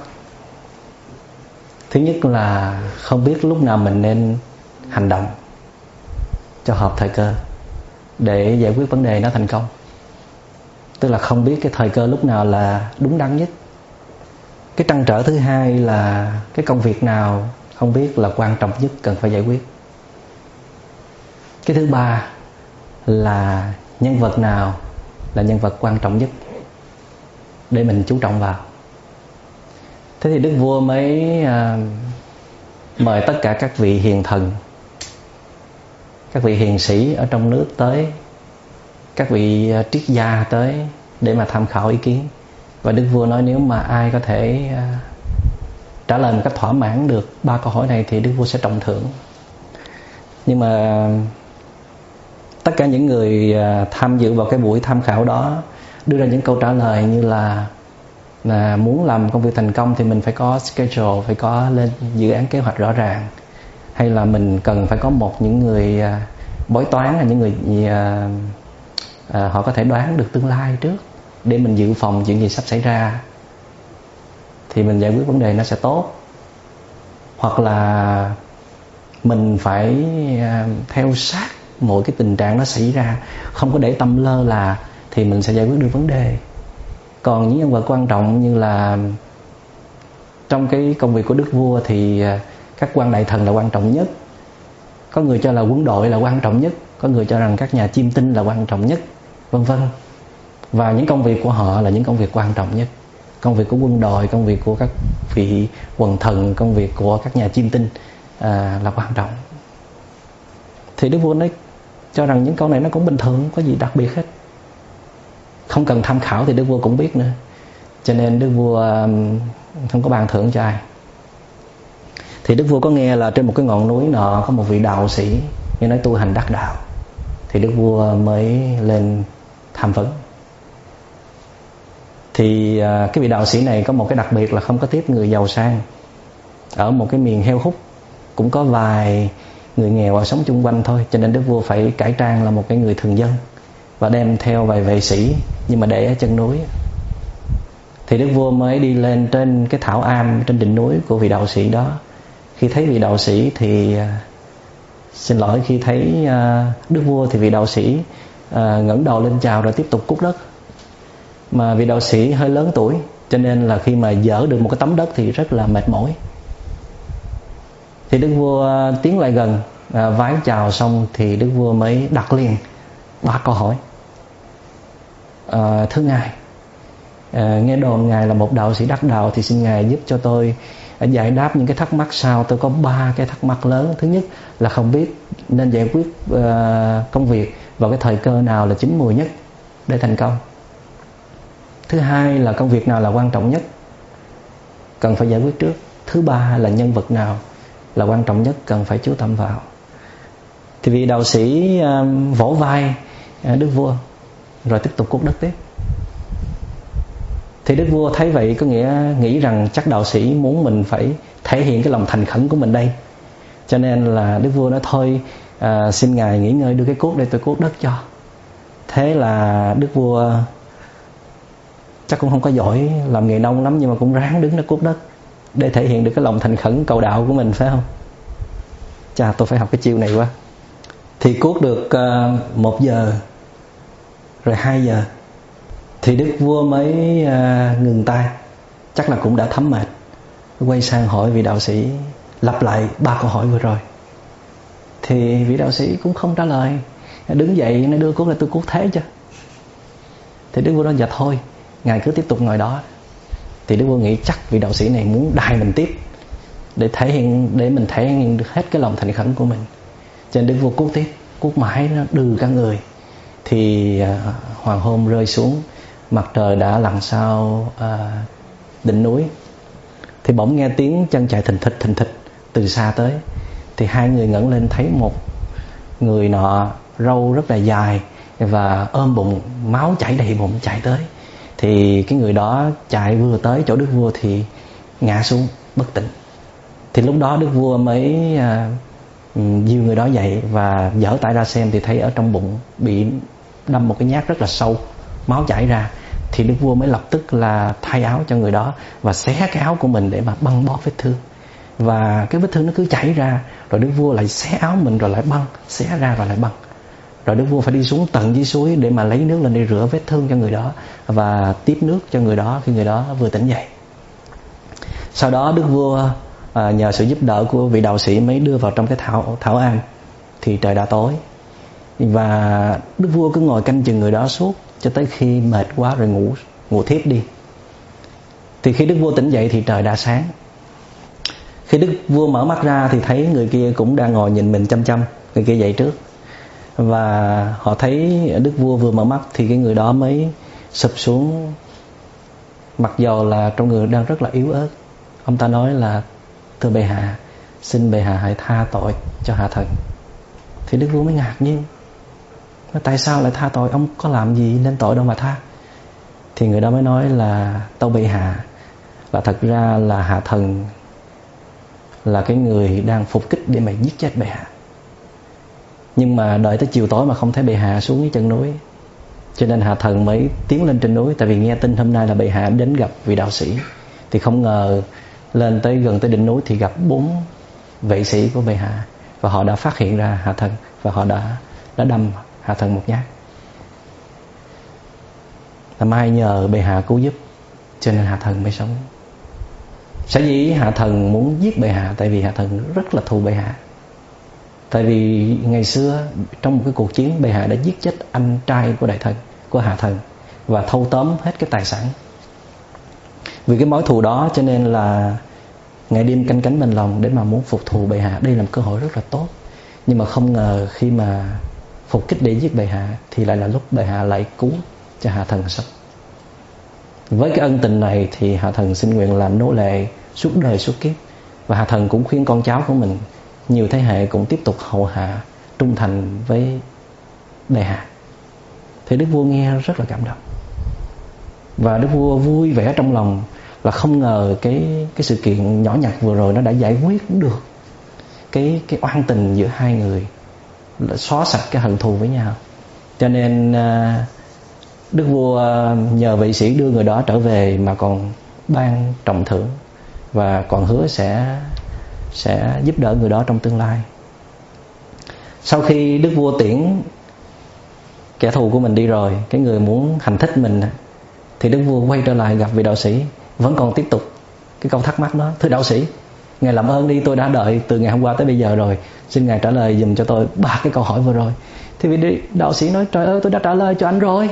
Thứ nhất là không biết lúc nào mình nên hành động cho hợp thời cơ để giải quyết vấn đề nó thành công. Tức là không biết cái thời cơ lúc nào là đúng đắn nhất. Cái trăn trở thứ hai là cái công việc nào không biết là quan trọng nhất cần phải giải quyết. Cái thứ ba là nhân vật nào là nhân vật quan trọng nhất để mình chú trọng vào. Thế thì đức vua mới uh, mời tất cả các vị hiền thần, các vị hiền sĩ ở trong nước tới, các vị uh, triết gia tới để mà tham khảo ý kiến. Và đức vua nói nếu mà ai có thể uh, trả lời một cách thỏa mãn được ba câu hỏi này thì đức vua sẽ trọng thưởng. Nhưng mà tất cả những người uh, tham dự vào cái buổi tham khảo đó đưa ra những câu trả lời như là là muốn làm công việc thành công thì mình phải có schedule, phải có lên dự án kế hoạch rõ ràng, hay là mình cần phải có một những người uh, bói toán, là những người uh, uh, họ có thể đoán được tương lai trước để mình dự phòng chuyện gì sắp xảy ra thì mình giải quyết vấn đề nó sẽ tốt. Hoặc là mình phải uh, theo sát mỗi cái tình trạng nó xảy ra, không có để tâm lơ là thì mình sẽ giải quyết được vấn đề. Còn những nhân vật quan trọng như là trong cái công việc của đức vua thì các quan đại thần là quan trọng nhất. Có người cho là quân đội là quan trọng nhất, có người cho rằng các nhà chiêm tinh là quan trọng nhất, vân vân. Và những công việc của họ là những công việc quan trọng nhất. Công việc của quân đội, công việc của các vị quần thần, công việc của các nhà chiêm tinh à, là quan trọng. Thì đức vua nói cho rằng những câu này nó cũng bình thường, không có gì đặc biệt hết. Không cần tham khảo thì đức vua cũng biết nữa. Cho nên đức vua không có ban thưởng cho ai. Thì đức vua có nghe là trên một cái ngọn núi nọ có một vị đạo sĩ nghe nói tu hành đắc đạo. thì đức vua mới lên tham vấn. Thì à, cái vị đạo sĩ này có một cái đặc biệt là không có tiếp người giàu sang. Ở một cái miền heo hút cũng có vài người nghèo ở sống chung quanh thôi, cho nên đức vua phải cải trang là một cái người thường dân và đem theo vài vệ sĩ, nhưng mà để ở chân núi. Thì đức vua mới đi lên trên cái thảo am trên đỉnh núi của vị đạo sĩ đó. Khi thấy vị đạo sĩ thì xin lỗi khi thấy đức vua thì vị đạo sĩ ngẩng đầu lên chào rồi tiếp tục cuốc đất. Mà vị đạo sĩ hơi lớn tuổi, cho nên là khi mà dỡ được một cái tấm đất thì rất là mệt mỏi. Thì đức vua tiến lại gần, vái chào xong thì đức vua mới đặt liền ba câu hỏi. à, Thưa ngài, à, nghe đồn ngài là một đạo sĩ đắc đạo, thì xin ngài giúp cho tôi giải đáp những cái thắc mắc sau. Tôi có ba cái thắc mắc lớn. Thứ nhất là không biết nên giải quyết uh, công việc vào cái thời cơ nào là chín mùi nhất để thành công. Thứ hai là công việc nào là quan trọng nhất, cần phải giải quyết trước. Thứ ba là nhân vật nào là quan trọng nhất, cần phải chú tâm vào. Thì vị đạo sĩ uh, vỗ vai uh, đức vua rồi tiếp tục cuốc đất tiếp. Thì đức vua thấy vậy có nghĩa nghĩ rằng chắc đạo sĩ muốn mình phải thể hiện cái lòng thành khẩn của mình đây, cho nên là đức vua nói thôi à, xin ngài nghỉ ngơi đưa cái cuốc để tôi cuốc đất cho. Thế là đức vua chắc cũng không có giỏi làm nghề nông lắm, nhưng mà cũng ráng đứng đó cuốc đất để thể hiện được cái lòng thành khẩn cầu đạo của mình, phải không? Chà, tôi phải học cái chiêu này quá. Thì cuốc được uh, một giờ rồi hai giờ thì đức vua mới uh, ngừng tay, chắc là cũng đã thấm mệt. Quay sang hỏi vị đạo sĩ lặp lại ba câu hỏi vừa rồi. Thì vị đạo sĩ cũng không trả lời, đứng dậy nó đưa cuốc là tôi cuốc thế chứ. Thì đức vua nói dạ thôi ngài cứ tiếp tục ngồi đó. Thì đức vua nghĩ chắc vị đạo sĩ này muốn đài mình tiếp để thể hiện để mình thể hiện được hết cái lòng thành khẩn của mình. Cho nên đức vua cuốc tiếp, cuốc mãi nó đừ cả người. Thì uh, hoàng hôn rơi xuống, mặt trời đã lặn sau uh, đỉnh núi. Thì bỗng nghe tiếng chân chạy thình thịch thình thịch từ xa tới. Thì hai người ngẩng lên thấy một người nọ râu rất là dài và ôm bụng, máu chảy đầy bụng chạy tới. Thì cái người đó chạy vừa tới chỗ đức vua thì ngã xuống bất tỉnh. Thì lúc đó đức vua mới uh, dìu người đó dậy và dở tay ra xem, thì thấy ở trong bụng bị đâm một cái nhát rất là sâu, máu chảy ra. Thì đức vua mới lập tức là thay áo cho người đó và xé cái áo của mình để mà băng bó vết thương. Và cái vết thương nó cứ chảy ra, rồi đức vua lại xé áo mình rồi lại băng, xé ra rồi lại băng. Rồi đức vua phải đi xuống tận dưới suối để mà lấy nước lên đi rửa vết thương cho người đó và tiếp nước cho người đó khi người đó vừa tỉnh dậy. Sau đó đức vua à, nhờ sự giúp đỡ của vị đạo sĩ mới đưa vào trong cái thảo, thảo am. Thì trời đã tối và đức vua cứ ngồi canh chừng người đó suốt cho tới khi mệt quá rồi ngủ ngủ thiếp đi. Thì khi đức vua tỉnh dậy thì trời đã sáng. Khi đức vua mở mắt ra thì thấy người kia cũng đang ngồi nhìn mình chăm chăm. Người kia dậy trước và họ thấy đức vua vừa mở mắt thì cái người đó mới sụp xuống, mặc dầu là trong người đang rất là yếu ớt. Ông ta nói là thưa bệ hạ, xin bệ hạ hãy tha tội cho hạ thần. Thì đức vua mới ngạc nhiên, nói tại sao lại tha tội, ông có làm gì nên tội đâu mà tha. Thì người đó mới nói là tâu bệ hạ, là thật ra là hạ thần là cái người đang phục kích để mà giết chết bệ hạ, nhưng mà đợi tới chiều tối mà không thấy bệ hạ xuống dưới chân núi, cho nên hạ thần mới tiến lên trên núi. Tại vì nghe tin hôm nay là bệ hạ đến gặp vị đạo sĩ, thì không ngờ lên tới gần tới đỉnh núi thì gặp bốn vệ sĩ của bệ hạ, và họ đã phát hiện ra hạ thần và họ đã đã đâm hạ thần một nhát. Là mai nhờ bệ hạ cứu giúp cho nên hạ thần mới sống. Sở dĩ hạ thần muốn giết bệ hạ tại vì hạ thần rất là thù bệ hạ. Tại vì ngày xưa trong một cái cuộc chiến, bệ hạ đã giết chết anh trai của đại thần, của hạ thần, và thâu tóm hết cái tài sản. Vì cái mối thù đó cho nên là ngày đêm canh cánh bên lòng để mà muốn phục thù bệ hạ. Đây là một cơ hội rất là tốt. Nhưng mà không ngờ khi mà phục kích để giết bệ hạ thì lại là lúc bệ hạ lại cứu cho hạ thần sống. Với cái ân tình này thì hạ thần xin nguyện làm nô lệ suốt đời suốt kiếp. Và hạ thần cũng khuyên con cháu của mình nhiều thế hệ cũng tiếp tục hầu hạ trung thành với đề hạt. Thì Đức Vua nghe rất là cảm động, và Đức Vua vui vẻ trong lòng là không ngờ cái cái sự kiện nhỏ nhặt vừa rồi nó đã giải quyết được cái cái oan tình giữa hai người, xóa sạch cái hận thù với nhau. Cho nên Đức Vua nhờ vị sĩ đưa người đó trở về, mà còn ban trọng thưởng và còn hứa sẽ sẽ giúp đỡ người đó trong tương lai. Sau khi Đức Vua tiễn kẻ thù của mình đi rồi, cái người muốn hành thích mình, thì Đức Vua quay trở lại gặp vị đạo sĩ, vẫn còn tiếp tục cái câu thắc mắc đó. Thưa đạo sĩ, Ngài làm ơn đi, tôi đã đợi từ ngày hôm qua tới bây giờ rồi, xin Ngài trả lời dùm cho tôi ba cái câu hỏi vừa rồi. Thì vị đạo sĩ nói, trời ơi, tôi đã trả lời cho anh rồi,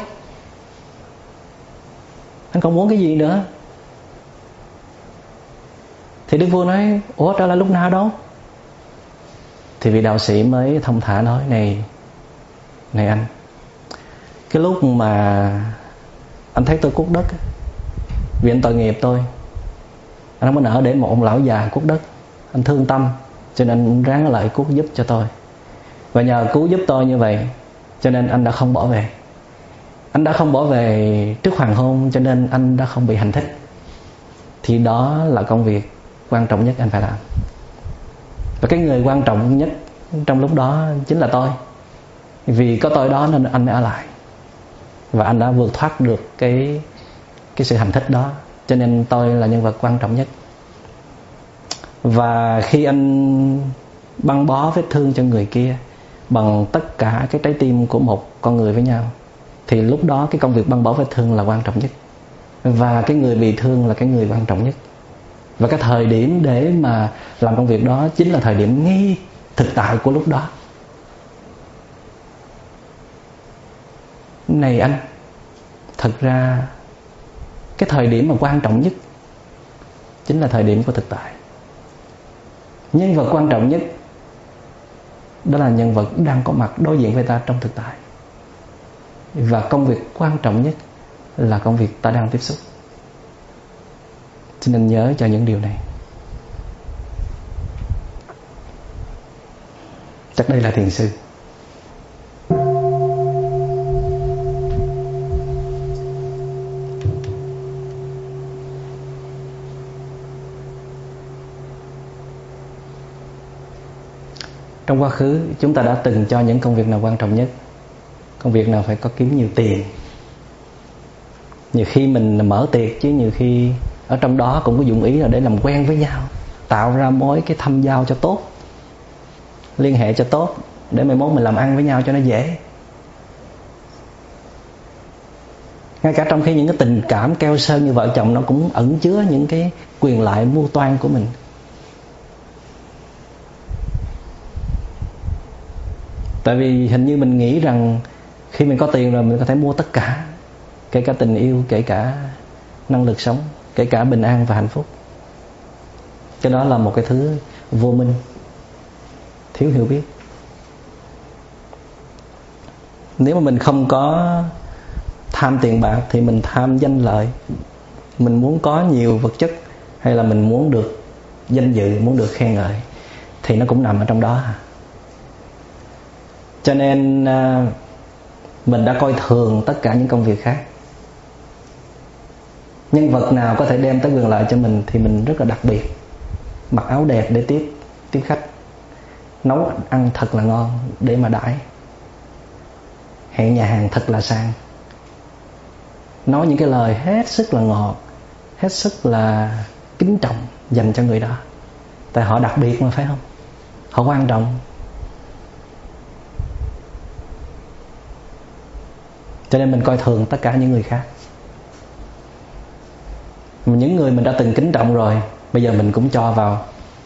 anh còn muốn cái gì nữa? Thì Đức Vua nói, ủa trả lời lúc nào đâu? Thì vị đạo sĩ mới thông thả nói, Này Này anh, cái lúc mà anh thấy tôi cuốc đất, vì anh tội nghiệp tôi, anh không có nỡ để một ông lão già cuốc đất, anh thương tâm, cho nên anh ráng lại cuốc giúp cho tôi. Và nhờ cứu giúp tôi như vậy, cho nên anh đã không bỏ về. Anh đã không bỏ về trước hoàng hôn, cho nên anh đã không bị hành thích. Thì đó là công việc quan trọng nhất anh phải làm. Và cái người quan trọng nhất trong lúc đó chính là tôi. Vì có tôi đó nên anh mới ở lại, và anh đã vượt thoát được cái cái sự hành thích đó. Cho nên tôi là nhân vật quan trọng nhất. Và khi anh băng bó vết thương cho người kia bằng tất cả cái trái tim của một con người với nhau, thì lúc đó cái công việc băng bó vết thương là quan trọng nhất, và cái người bị thương là cái người quan trọng nhất. Và cái thời điểm để mà làm công việc đó chính là thời điểm ngay thực tại của lúc đó. Này anh, thật ra cái thời điểm mà quan trọng nhất chính là thời điểm của thực tại. Nhân vật quan trọng nhất đó là nhân vật đang có mặt đối diện với ta trong thực tại. Và công việc quan trọng nhất là công việc ta đang tiếp xúc. Cho nên nhớ cho những điều này. Chắc đây là thiền sư. Trong quá khứ chúng ta đã từng cho những công việc nào quan trọng nhất. Công việc nào phải có kiếm nhiều tiền. Nhiều khi mình mở tiệc, chứ nhiều khi ở trong đó cũng có dụng ý là để làm quen với nhau, tạo ra mối cái thâm giao cho tốt, liên hệ cho tốt, để mai mốt mình làm ăn với nhau cho nó dễ. Ngay cả trong khi những cái tình cảm keo sơn như vợ chồng, nó cũng ẩn chứa những cái quyền lợi mưu toan của mình. Tại vì hình như mình nghĩ rằng khi mình có tiền rồi mình có thể mua tất cả, kể cả tình yêu, kể cả năng lực sống, kể cả bình an và hạnh phúc. Cái đó là một cái thứ vô minh, thiếu hiểu biết. Nếu mà mình không có tham tiền bạc thì mình tham danh lợi. Mình muốn có nhiều vật chất, hay là mình muốn được danh dự, muốn được khen ngợi, thì nó cũng nằm ở trong đó. Cho nên mình đã coi thường tất cả những công việc khác. Nhân vật nào có thể đem tới quyền lợi cho mình thì mình rất là đặc biệt. Mặc áo đẹp để tiếp tiếp khách, nấu ăn thật là ngon để mà đãi, hẹn nhà hàng thật là sang, nói những cái lời hết sức là ngọt, hết sức là kính trọng dành cho người đó. Tại họ đặc biệt mà, phải không? Họ quan trọng. Cho nên mình coi thường tất cả những người khác. Những người mình đã từng kính trọng rồi, bây giờ mình cũng cho vào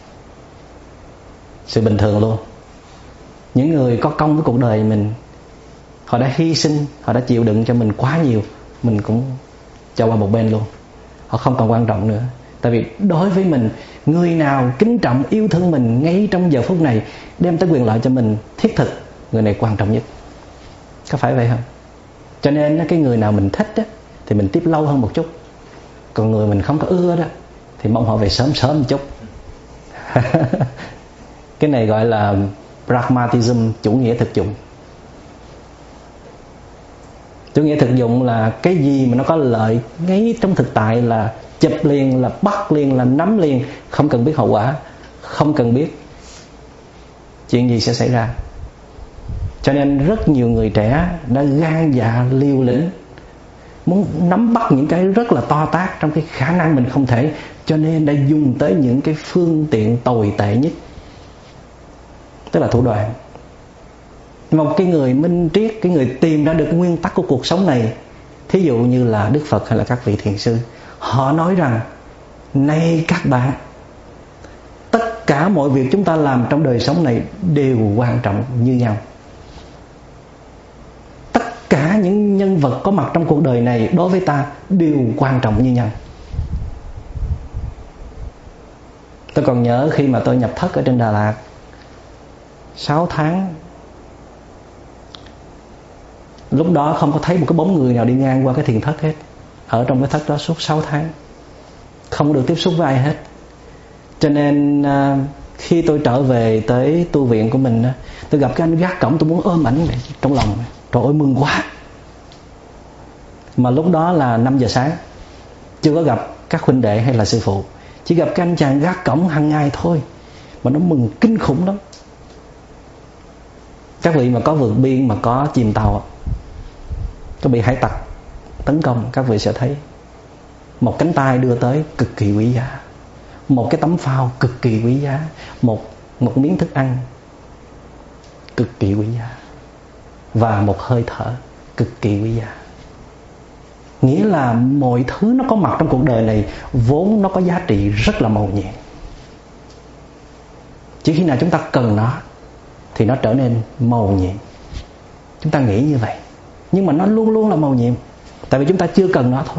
sự bình thường luôn. Những người có công với cuộc đời mình, họ đã hy sinh, họ đã chịu đựng cho mình quá nhiều, mình cũng cho qua một bên luôn. Họ không còn quan trọng nữa. Tại vì đối với mình, người nào kính trọng yêu thương mình ngay trong giờ phút này, đem tới quyền lợi cho mình thiết thực, người này quan trọng nhất. Có phải vậy không? Cho nên cái người nào mình thích đó, thì mình tiếp lâu hơn một chút. Còn người mình không có ưa đó, thì mong họ về sớm sớm một chút. Cái này gọi là pragmatism, chủ nghĩa thực dụng. Chủ nghĩa thực dụng là cái gì mà nó có lợi ngay trong thực tại là chụp liền, là bắt liền, là nắm liền, không cần biết hậu quả, không cần biết chuyện gì sẽ xảy ra. Cho nên rất nhiều người trẻ đã gan dạ liều lĩnh, muốn nắm bắt những cái rất là to tát trong cái khả năng mình không thể, cho nên đã dùng tới những cái phương tiện tồi tệ nhất, tức là thủ đoạn. Một cái người minh triết, cái người tìm ra được nguyên tắc của cuộc sống này, thí dụ như là Đức Phật hay là các vị thiền sư, họ nói rằng: này các bạn, tất cả mọi việc chúng ta làm trong đời sống này đều quan trọng như nhau. Tất cả những nhân vật có mặt trong cuộc đời này đối với ta đều quan trọng như nhau. Tôi còn nhớ khi mà tôi nhập thất ở trên Đà Lạt sáu tháng, lúc đó không có thấy một cái bóng người nào đi ngang qua cái thiền thất hết. Ở trong cái thất đó suốt sáu tháng, không được tiếp xúc với ai hết. Cho nên khi tôi trở về tới tu viện của mình, tôi gặp cái anh gác cổng, tôi muốn ôm ảnh trong lòng. Trời ơi, mừng quá. Mà lúc đó là năm giờ sáng, chưa có gặp các huynh đệ hay là sư phụ, chỉ gặp cái anh chàng gác cổng hàng ngày thôi, mà nó mừng kinh khủng lắm. Các vị mà có vượt biên, mà có chìm tàu, có bị hải tặc tấn công, các vị sẽ thấy một cánh tay đưa tới cực kỳ quý giá, một cái tấm phao cực kỳ quý giá, một, một miếng thức ăn cực kỳ quý giá, và một hơi thở cực kỳ quý giá. Nghĩa là mọi thứ nó có mặt trong cuộc đời này vốn nó có giá trị rất là màu nhiệm. Chỉ khi nào chúng ta cần nó thì nó trở nên màu nhiệm. Chúng ta nghĩ như vậy, nhưng mà nó luôn luôn là màu nhiệm, tại vì chúng ta chưa cần nó thôi.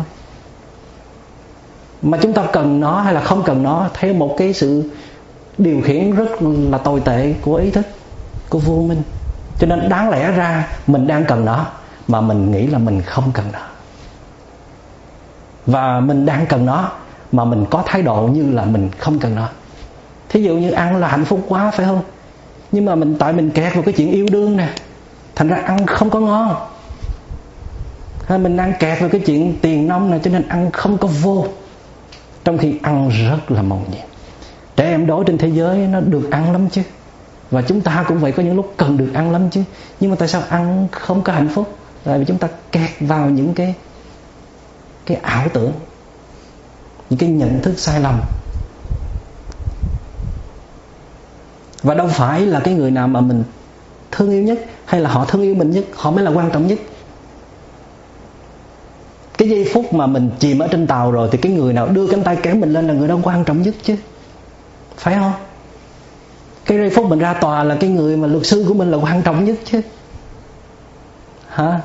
Mà chúng ta cần nó hay là không cần nó theo một cái sự điều khiển rất là tồi tệ của ý thức, của vô minh. Cho nên đáng lẽ ra mình đang cần nó, mà mình nghĩ là mình không cần nó. Và mình đang cần nó, mà mình có thái độ như là mình không cần nó. Thí dụ như ăn là hạnh phúc quá, phải không? Nhưng mà mình tại mình kẹt vào cái chuyện yêu đương nè, thành ra ăn không có ngon. Hay mình đang kẹt vào cái chuyện tiền nong này, cho nên ăn không có vô, trong khi ăn rất là màu nhiệm. Trẻ em đói trên thế giới nó được ăn lắm chứ, và chúng ta cũng vậy, có những lúc cần được ăn lắm chứ. Nhưng mà tại sao ăn không có hạnh phúc? Tại vì chúng ta kẹt vào những cái cái ảo tưởng, những cái nhận thức sai lầm. Và đâu phải là cái người nào mà mình thương yêu nhất, hay là họ thương yêu mình nhất, họ mới là quan trọng nhất. Cái giây phút mà mình chìm ở trên tàu rồi thì cái người nào đưa cánh tay kéo mình lên là người đó quan trọng nhất chứ, phải không? Cái giây phút mình ra tòa là cái người mà luật sư của mình là quan trọng nhất chứ, hả?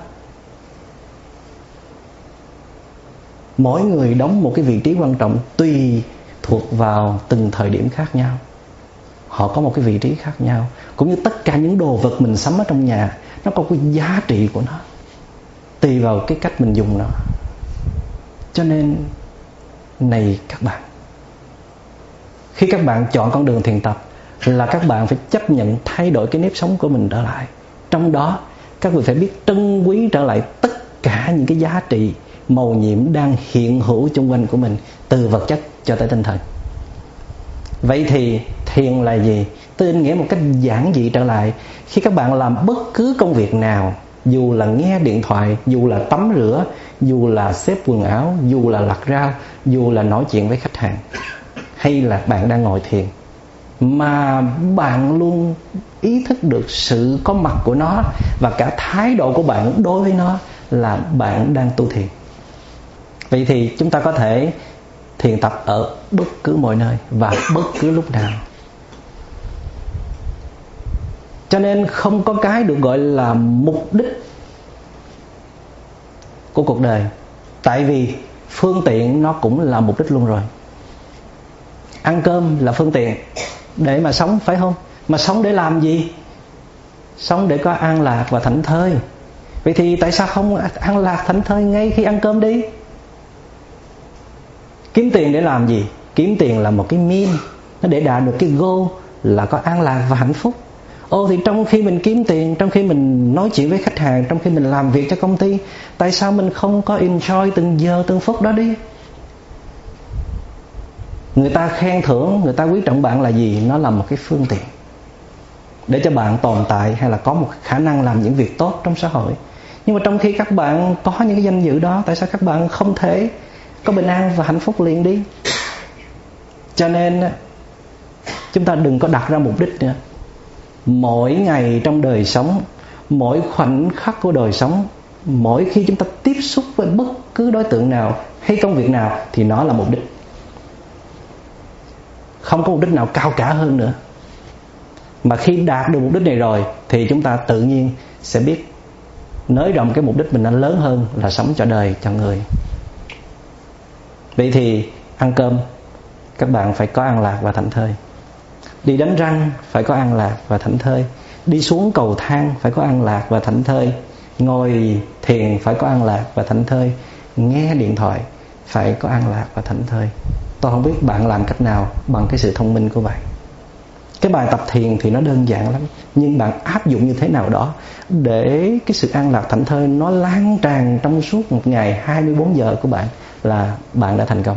Mỗi người đóng một cái vị trí quan trọng tùy thuộc vào từng thời điểm khác nhau. Họ có một cái vị trí khác nhau. Cũng như tất cả những đồ vật mình sắm ở trong nhà, nó có cái giá trị của nó, tùy vào cái cách mình dùng nó. Cho nên này các bạn, khi các bạn chọn con đường thiền tập là các bạn phải chấp nhận thay đổi cái nếp sống của mình trở lại. Trong đó các vị phải biết trân quý trở lại tất cả những cái giá trị màu nhiệm đang hiện hữu xung quanh của mình, từ vật chất cho tới tinh thần. Vậy thì thiền là gì? Tôi định nghĩa một cách giản dị trở lại. Khi các bạn làm bất cứ công việc nào, dù là nghe điện thoại, dù là tắm rửa, dù là xếp quần áo, dù là lặt rau, dù là nói chuyện với khách hàng, hay là bạn đang ngồi thiền, mà bạn luôn ý thức được sự có mặt của nó và cả thái độ của bạn đối với nó, là bạn đang tu thiền. Vậy thì chúng ta có thể thiền tập ở bất cứ mọi nơi và bất cứ lúc nào. Cho nên không có cái được gọi là mục đích của cuộc đời, tại vì phương tiện nó cũng là mục đích luôn rồi. Ăn cơm là phương tiện để mà sống, phải không? Mà sống để làm gì? Sống để có an lạc và thảnh thơi. Vậy thì tại sao không an lạc thảnh thơi ngay khi ăn cơm đi? Kiếm tiền để làm gì? Kiếm tiền là một cái mean, nó để đạt được cái goal là có an lạc và hạnh phúc. Ồ thì trong khi mình kiếm tiền, trong khi mình nói chuyện với khách hàng, trong khi mình làm việc cho công ty, tại sao mình không có enjoy từng giờ từng phút đó đi? Người ta khen thưởng, người ta quý trọng bạn là gì? Nó là một cái phương tiện để cho bạn tồn tại hay là có một khả năng làm những việc tốt trong xã hội. Nhưng mà trong khi các bạn có những cái danh dự đó, tại sao các bạn không thể có bình an và hạnh phúc liền đi? Cho nên chúng ta đừng có đặt ra mục đích nữa. Mỗi ngày trong đời sống, mỗi khoảnh khắc của đời sống, mỗi khi chúng ta tiếp xúc với bất cứ đối tượng nào hay công việc nào thì nó là mục đích. Không có mục đích nào cao cả hơn nữa. Mà khi đạt được mục đích này rồi thì chúng ta tự nhiên sẽ biết nới rộng cái mục đích mình nó lớn hơn là sống cho đời, cho người. Vậy thì ăn cơm, các bạn phải có an lạc và thảnh thơi. Đi đánh răng phải có an lạc và thảnh thơi. Đi xuống cầu thang phải có an lạc và thảnh thơi. Ngồi thiền phải có an lạc và thảnh thơi. Nghe điện thoại phải có an lạc và thảnh thơi. Tôi không biết bạn làm cách nào bằng cái sự thông minh của bạn. Cái bài tập thiền thì nó đơn giản lắm, nhưng bạn áp dụng như thế nào đó để cái sự an lạc thảnh thơi nó lan tràn trong suốt một ngày hai mươi bốn giờ của bạn là bạn đã thành công.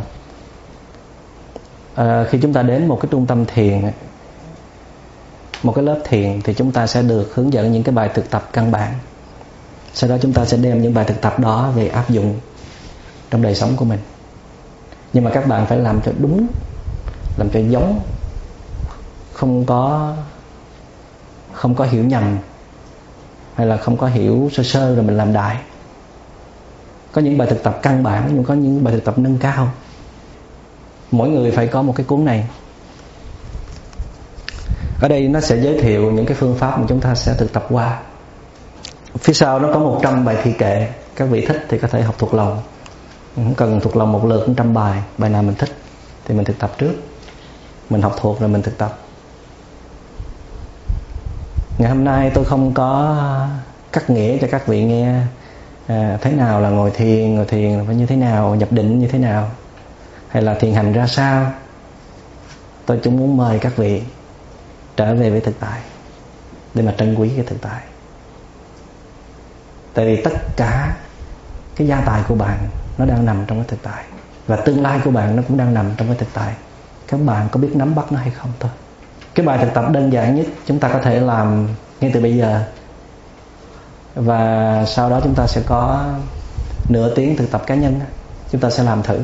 À, khi chúng ta đến một cái trung tâm thiền, một cái lớp thiền, thì chúng ta sẽ được hướng dẫn những cái bài thực tập căn bản. Sau đó chúng ta sẽ đem những bài thực tập đó về áp dụng trong đời sống của mình. Nhưng mà các bạn phải làm cho đúng, làm cho giống, không có không có hiểu nhầm, hay là không có hiểu sơ sơ rồi mình làm đại. Có những bài thực tập căn bản, nhưng có những bài thực tập nâng cao. Mỗi người phải có một cái cuốn này. Ở đây nó sẽ giới thiệu những cái phương pháp mà chúng ta sẽ thực tập qua. Phía sau nó có một trăm bài thi kệ. Các vị thích thì có thể học thuộc lòng. Không cần thuộc lòng một lượt một trăm bài. Bài nào mình thích thì mình thực tập trước. Mình học thuộc rồi mình thực tập. Ngày hôm nay tôi không có cắt nghĩa cho các vị nghe à, thế nào là ngồi thiền, ngồi thiền phải như thế nào, nhập định như thế nào, hay là thiền hành ra sao. Tôi cũng muốn mời các vị trở về với thực tại để mà trân quý cái thực tại. Tại vì tất cả cái gia tài của bạn nó đang nằm trong cái thực tại, và tương lai của bạn nó cũng đang nằm trong cái thực tại. Các bạn có biết nắm bắt nó hay không thôi. Cái bài thực tập đơn giản nhất chúng ta có thể làm ngay từ bây giờ, và sau đó chúng ta sẽ có nửa tiếng thực tập cá nhân. Chúng ta sẽ làm thử,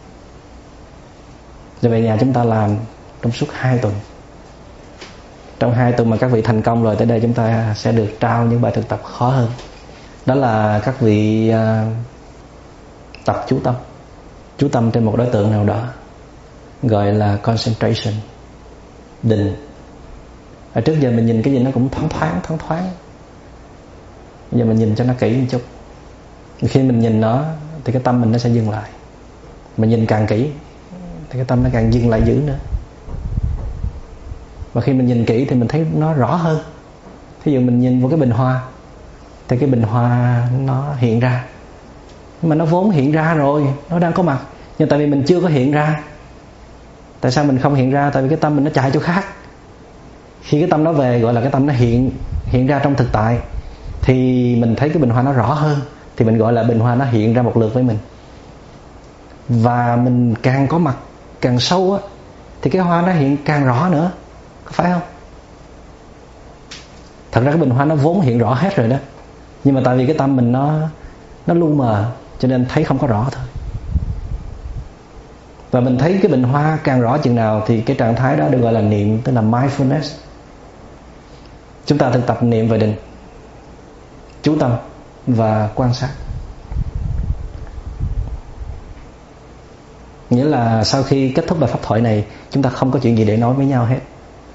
rồi về nhà chúng ta làm trong suốt hai tuần. Trong hai tuần mà các vị thành công rồi, tới đây chúng ta sẽ được trao những bài thực tập khó hơn. Đó là các vị uh, tập chú tâm. Chú tâm trên một đối tượng nào đó, gọi là concentration, định. Ở trước giờ mình nhìn cái gì nó cũng thoáng thoáng thoáng thoáng. Bây giờ mình nhìn cho nó kỹ một chút. Khi mình nhìn nó thì cái tâm mình nó sẽ dừng lại. Mình nhìn càng kỹ thì cái tâm nó càng dừng lại dữ nữa. Và khi mình nhìn kỹ thì mình thấy nó rõ hơn. Thí dụ mình nhìn vào cái bình hoa thì cái bình hoa nó hiện ra, nhưng mà nó vốn hiện ra rồi, nó đang có mặt. Nhưng tại vì mình chưa có hiện ra. Tại sao mình không hiện ra? Tại vì cái tâm mình nó chạy chỗ khác. Khi cái tâm nó về, gọi là cái tâm nó hiện hiện ra trong thực tại, thì mình thấy cái bình hoa nó rõ hơn, thì mình gọi là bình hoa nó hiện ra một lượt với mình. Và mình càng có mặt càng sâu á, thì cái hoa nó hiện càng rõ nữa. Có phải không? Thật ra cái bình hoa nó vốn hiện rõ hết rồi đó, nhưng mà tại vì cái tâm mình nó Nó lu mờ, cho nên thấy không có rõ thôi. Và mình thấy cái bình hoa càng rõ chừng nào thì cái trạng thái đó được gọi là niệm, tức là mindfulness. Chúng ta thực tập niệm và định, chú tâm và quan sát. Nghĩa là sau khi kết thúc bài pháp thoại này, chúng ta không có chuyện gì để nói với nhau hết.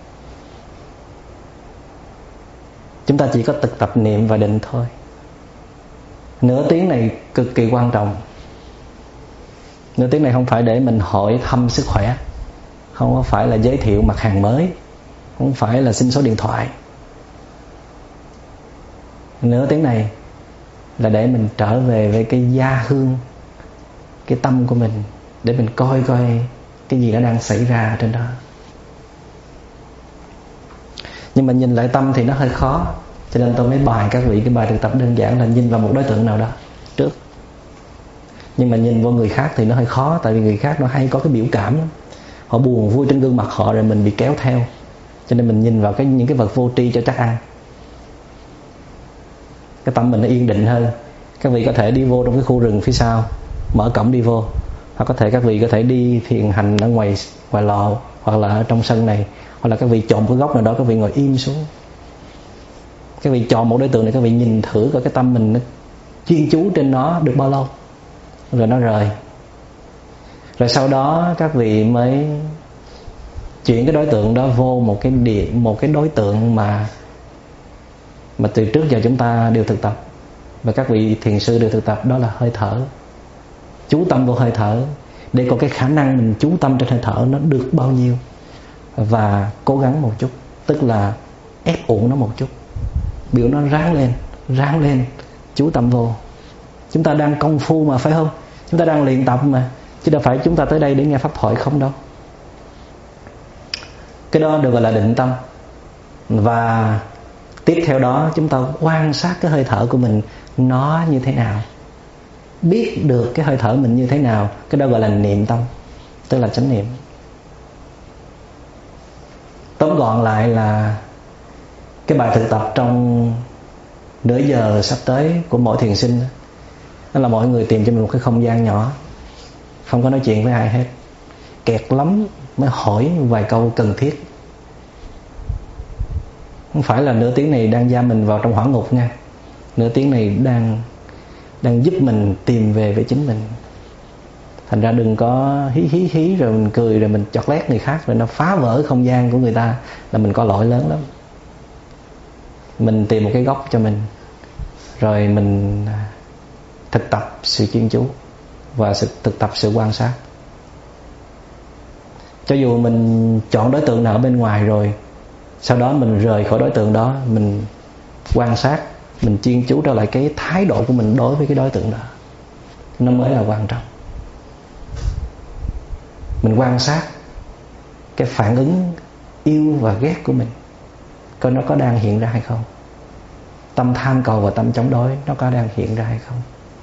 Chúng ta chỉ có thực tập niệm và định thôi. Nửa tiếng này cực kỳ quan trọng. Nửa tiếng này không phải để mình hỏi thăm sức khỏe, không phải là giới thiệu mặt hàng mới, không phải là xin số điện thoại. Nửa tiếng này là để mình trở về với cái gia hương, cái tâm của mình, để mình coi coi cái gì nó đang xảy ra trên đó. Nhưng mà nhìn lại tâm thì nó hơi khó, cho nên tôi mới bài các vị cái bài thực tập đơn giản là nhìn vào một đối tượng nào đó trước. Nhưng mà nhìn vào người khác thì nó hơi khó, tại vì người khác nó hay có cái biểu cảm lắm. Họ buồn vui trên gương mặt họ rồi mình bị kéo theo. Cho nên mình nhìn vào cái những cái vật vô tri cho chắc ăn, cái tâm mình nó yên định hơn. Các vị có thể đi vô trong cái khu rừng phía sau, mở cổng đi vô, hoặc có thể các vị có thể đi thiền hành ở ngoài ngoài lò, hoặc là ở trong sân này, hoặc là các vị chọn một cái góc nào đó, các vị ngồi im xuống. Các vị chọn một đối tượng này, các vị nhìn thử coi cái tâm mình nó chuyên chú trên nó được bao lâu, rồi nó rời. Rồi sau đó các vị mới chuyển cái đối tượng đó vô một cái địa, một cái đối tượng mà mà từ trước giờ chúng ta đều thực tập, và các vị thiền sư đều thực tập, đó là hơi thở. Chú tâm vào hơi thở để có cái khả năng mình chú tâm trên hơi thở nó được bao nhiêu, và cố gắng một chút, tức là ép uổng nó một chút, biểu nó ráng lên, ráng lên, chú tâm vô. Chúng ta đang công phu mà, phải không? Chúng ta đang luyện tập mà, chứ đâu phải chúng ta tới đây để nghe pháp thoại không đâu. Cái đó được gọi là định tâm. Và tiếp theo đó chúng ta quan sát cái hơi thở của mình nó như thế nào, biết được cái hơi thở mình như thế nào. Cái đó gọi là niệm tâm, tức là chánh niệm. Tóm gọn lại là cái bài thực tập trong nửa giờ sắp tới của mỗi thiền sinh đó là mọi người tìm cho mình một cái không gian nhỏ, không có nói chuyện với ai hết, kẹt lắm mới hỏi vài câu cần thiết. Không phải là nửa tiếng này đang giam mình vào trong hỏa ngục nha. Nửa tiếng này đang đang giúp mình tìm về với chính mình. Thành ra đừng có hí hí hí rồi mình cười rồi mình chọt lét người khác, rồi nó phá vỡ không gian của người ta, là mình có lỗi lớn lắm. Mình tìm một cái góc cho mình, rồi mình thực tập sự chuyên chú và sự thực tập sự quan sát. Cho dù mình chọn đối tượng nào ở bên ngoài rồi, sau đó mình rời khỏi đối tượng đó, mình quan sát, mình chuyên chú trở lại cái thái độ của mình đối với cái đối tượng đó, nó mới là quan trọng. Mình quan sát cái phản ứng yêu và ghét của mình, coi nó có đang hiện ra hay không. Tâm tham cầu và tâm chống đối nó có đang hiện ra hay không.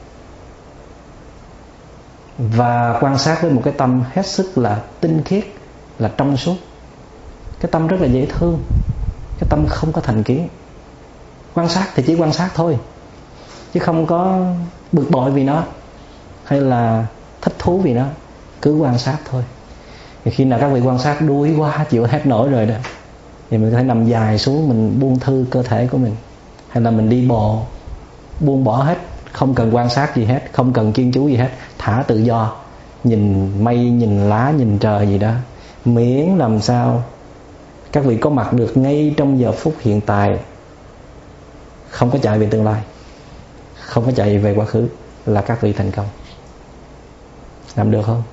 Và quan sát với một cái tâm hết sức là tinh khiết, là trong suốt. Cái tâm rất là dễ thương, cái tâm không có thành kiến. Quan sát thì chỉ quan sát thôi, chứ không có bực bội vì nó, hay là thích thú vì nó. Cứ quan sát thôi. Thì khi nào các vị quan sát đuối quá, chịu hết nổi rồi đó, thì mình có thể nằm dài xuống, mình buông thư cơ thể của mình, hay là mình đi bộ, buông bỏ hết, không cần quan sát gì hết, không cần chuyên chú gì hết, thả tự do, nhìn mây, nhìn lá, nhìn trời gì đó, miễn làm sao các vị có mặt được ngay trong giờ phút hiện tại, không có chạy về tương lai, không có chạy về quá khứ, là các vị thành công. Làm được không?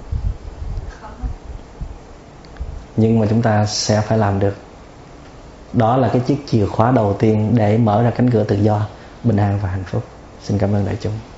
Nhưng mà chúng ta sẽ phải làm được. Đó là cái chiếc chìa khóa đầu tiên để mở ra cánh cửa tự do, bình an và hạnh phúc. Xin cảm ơn đại chúng.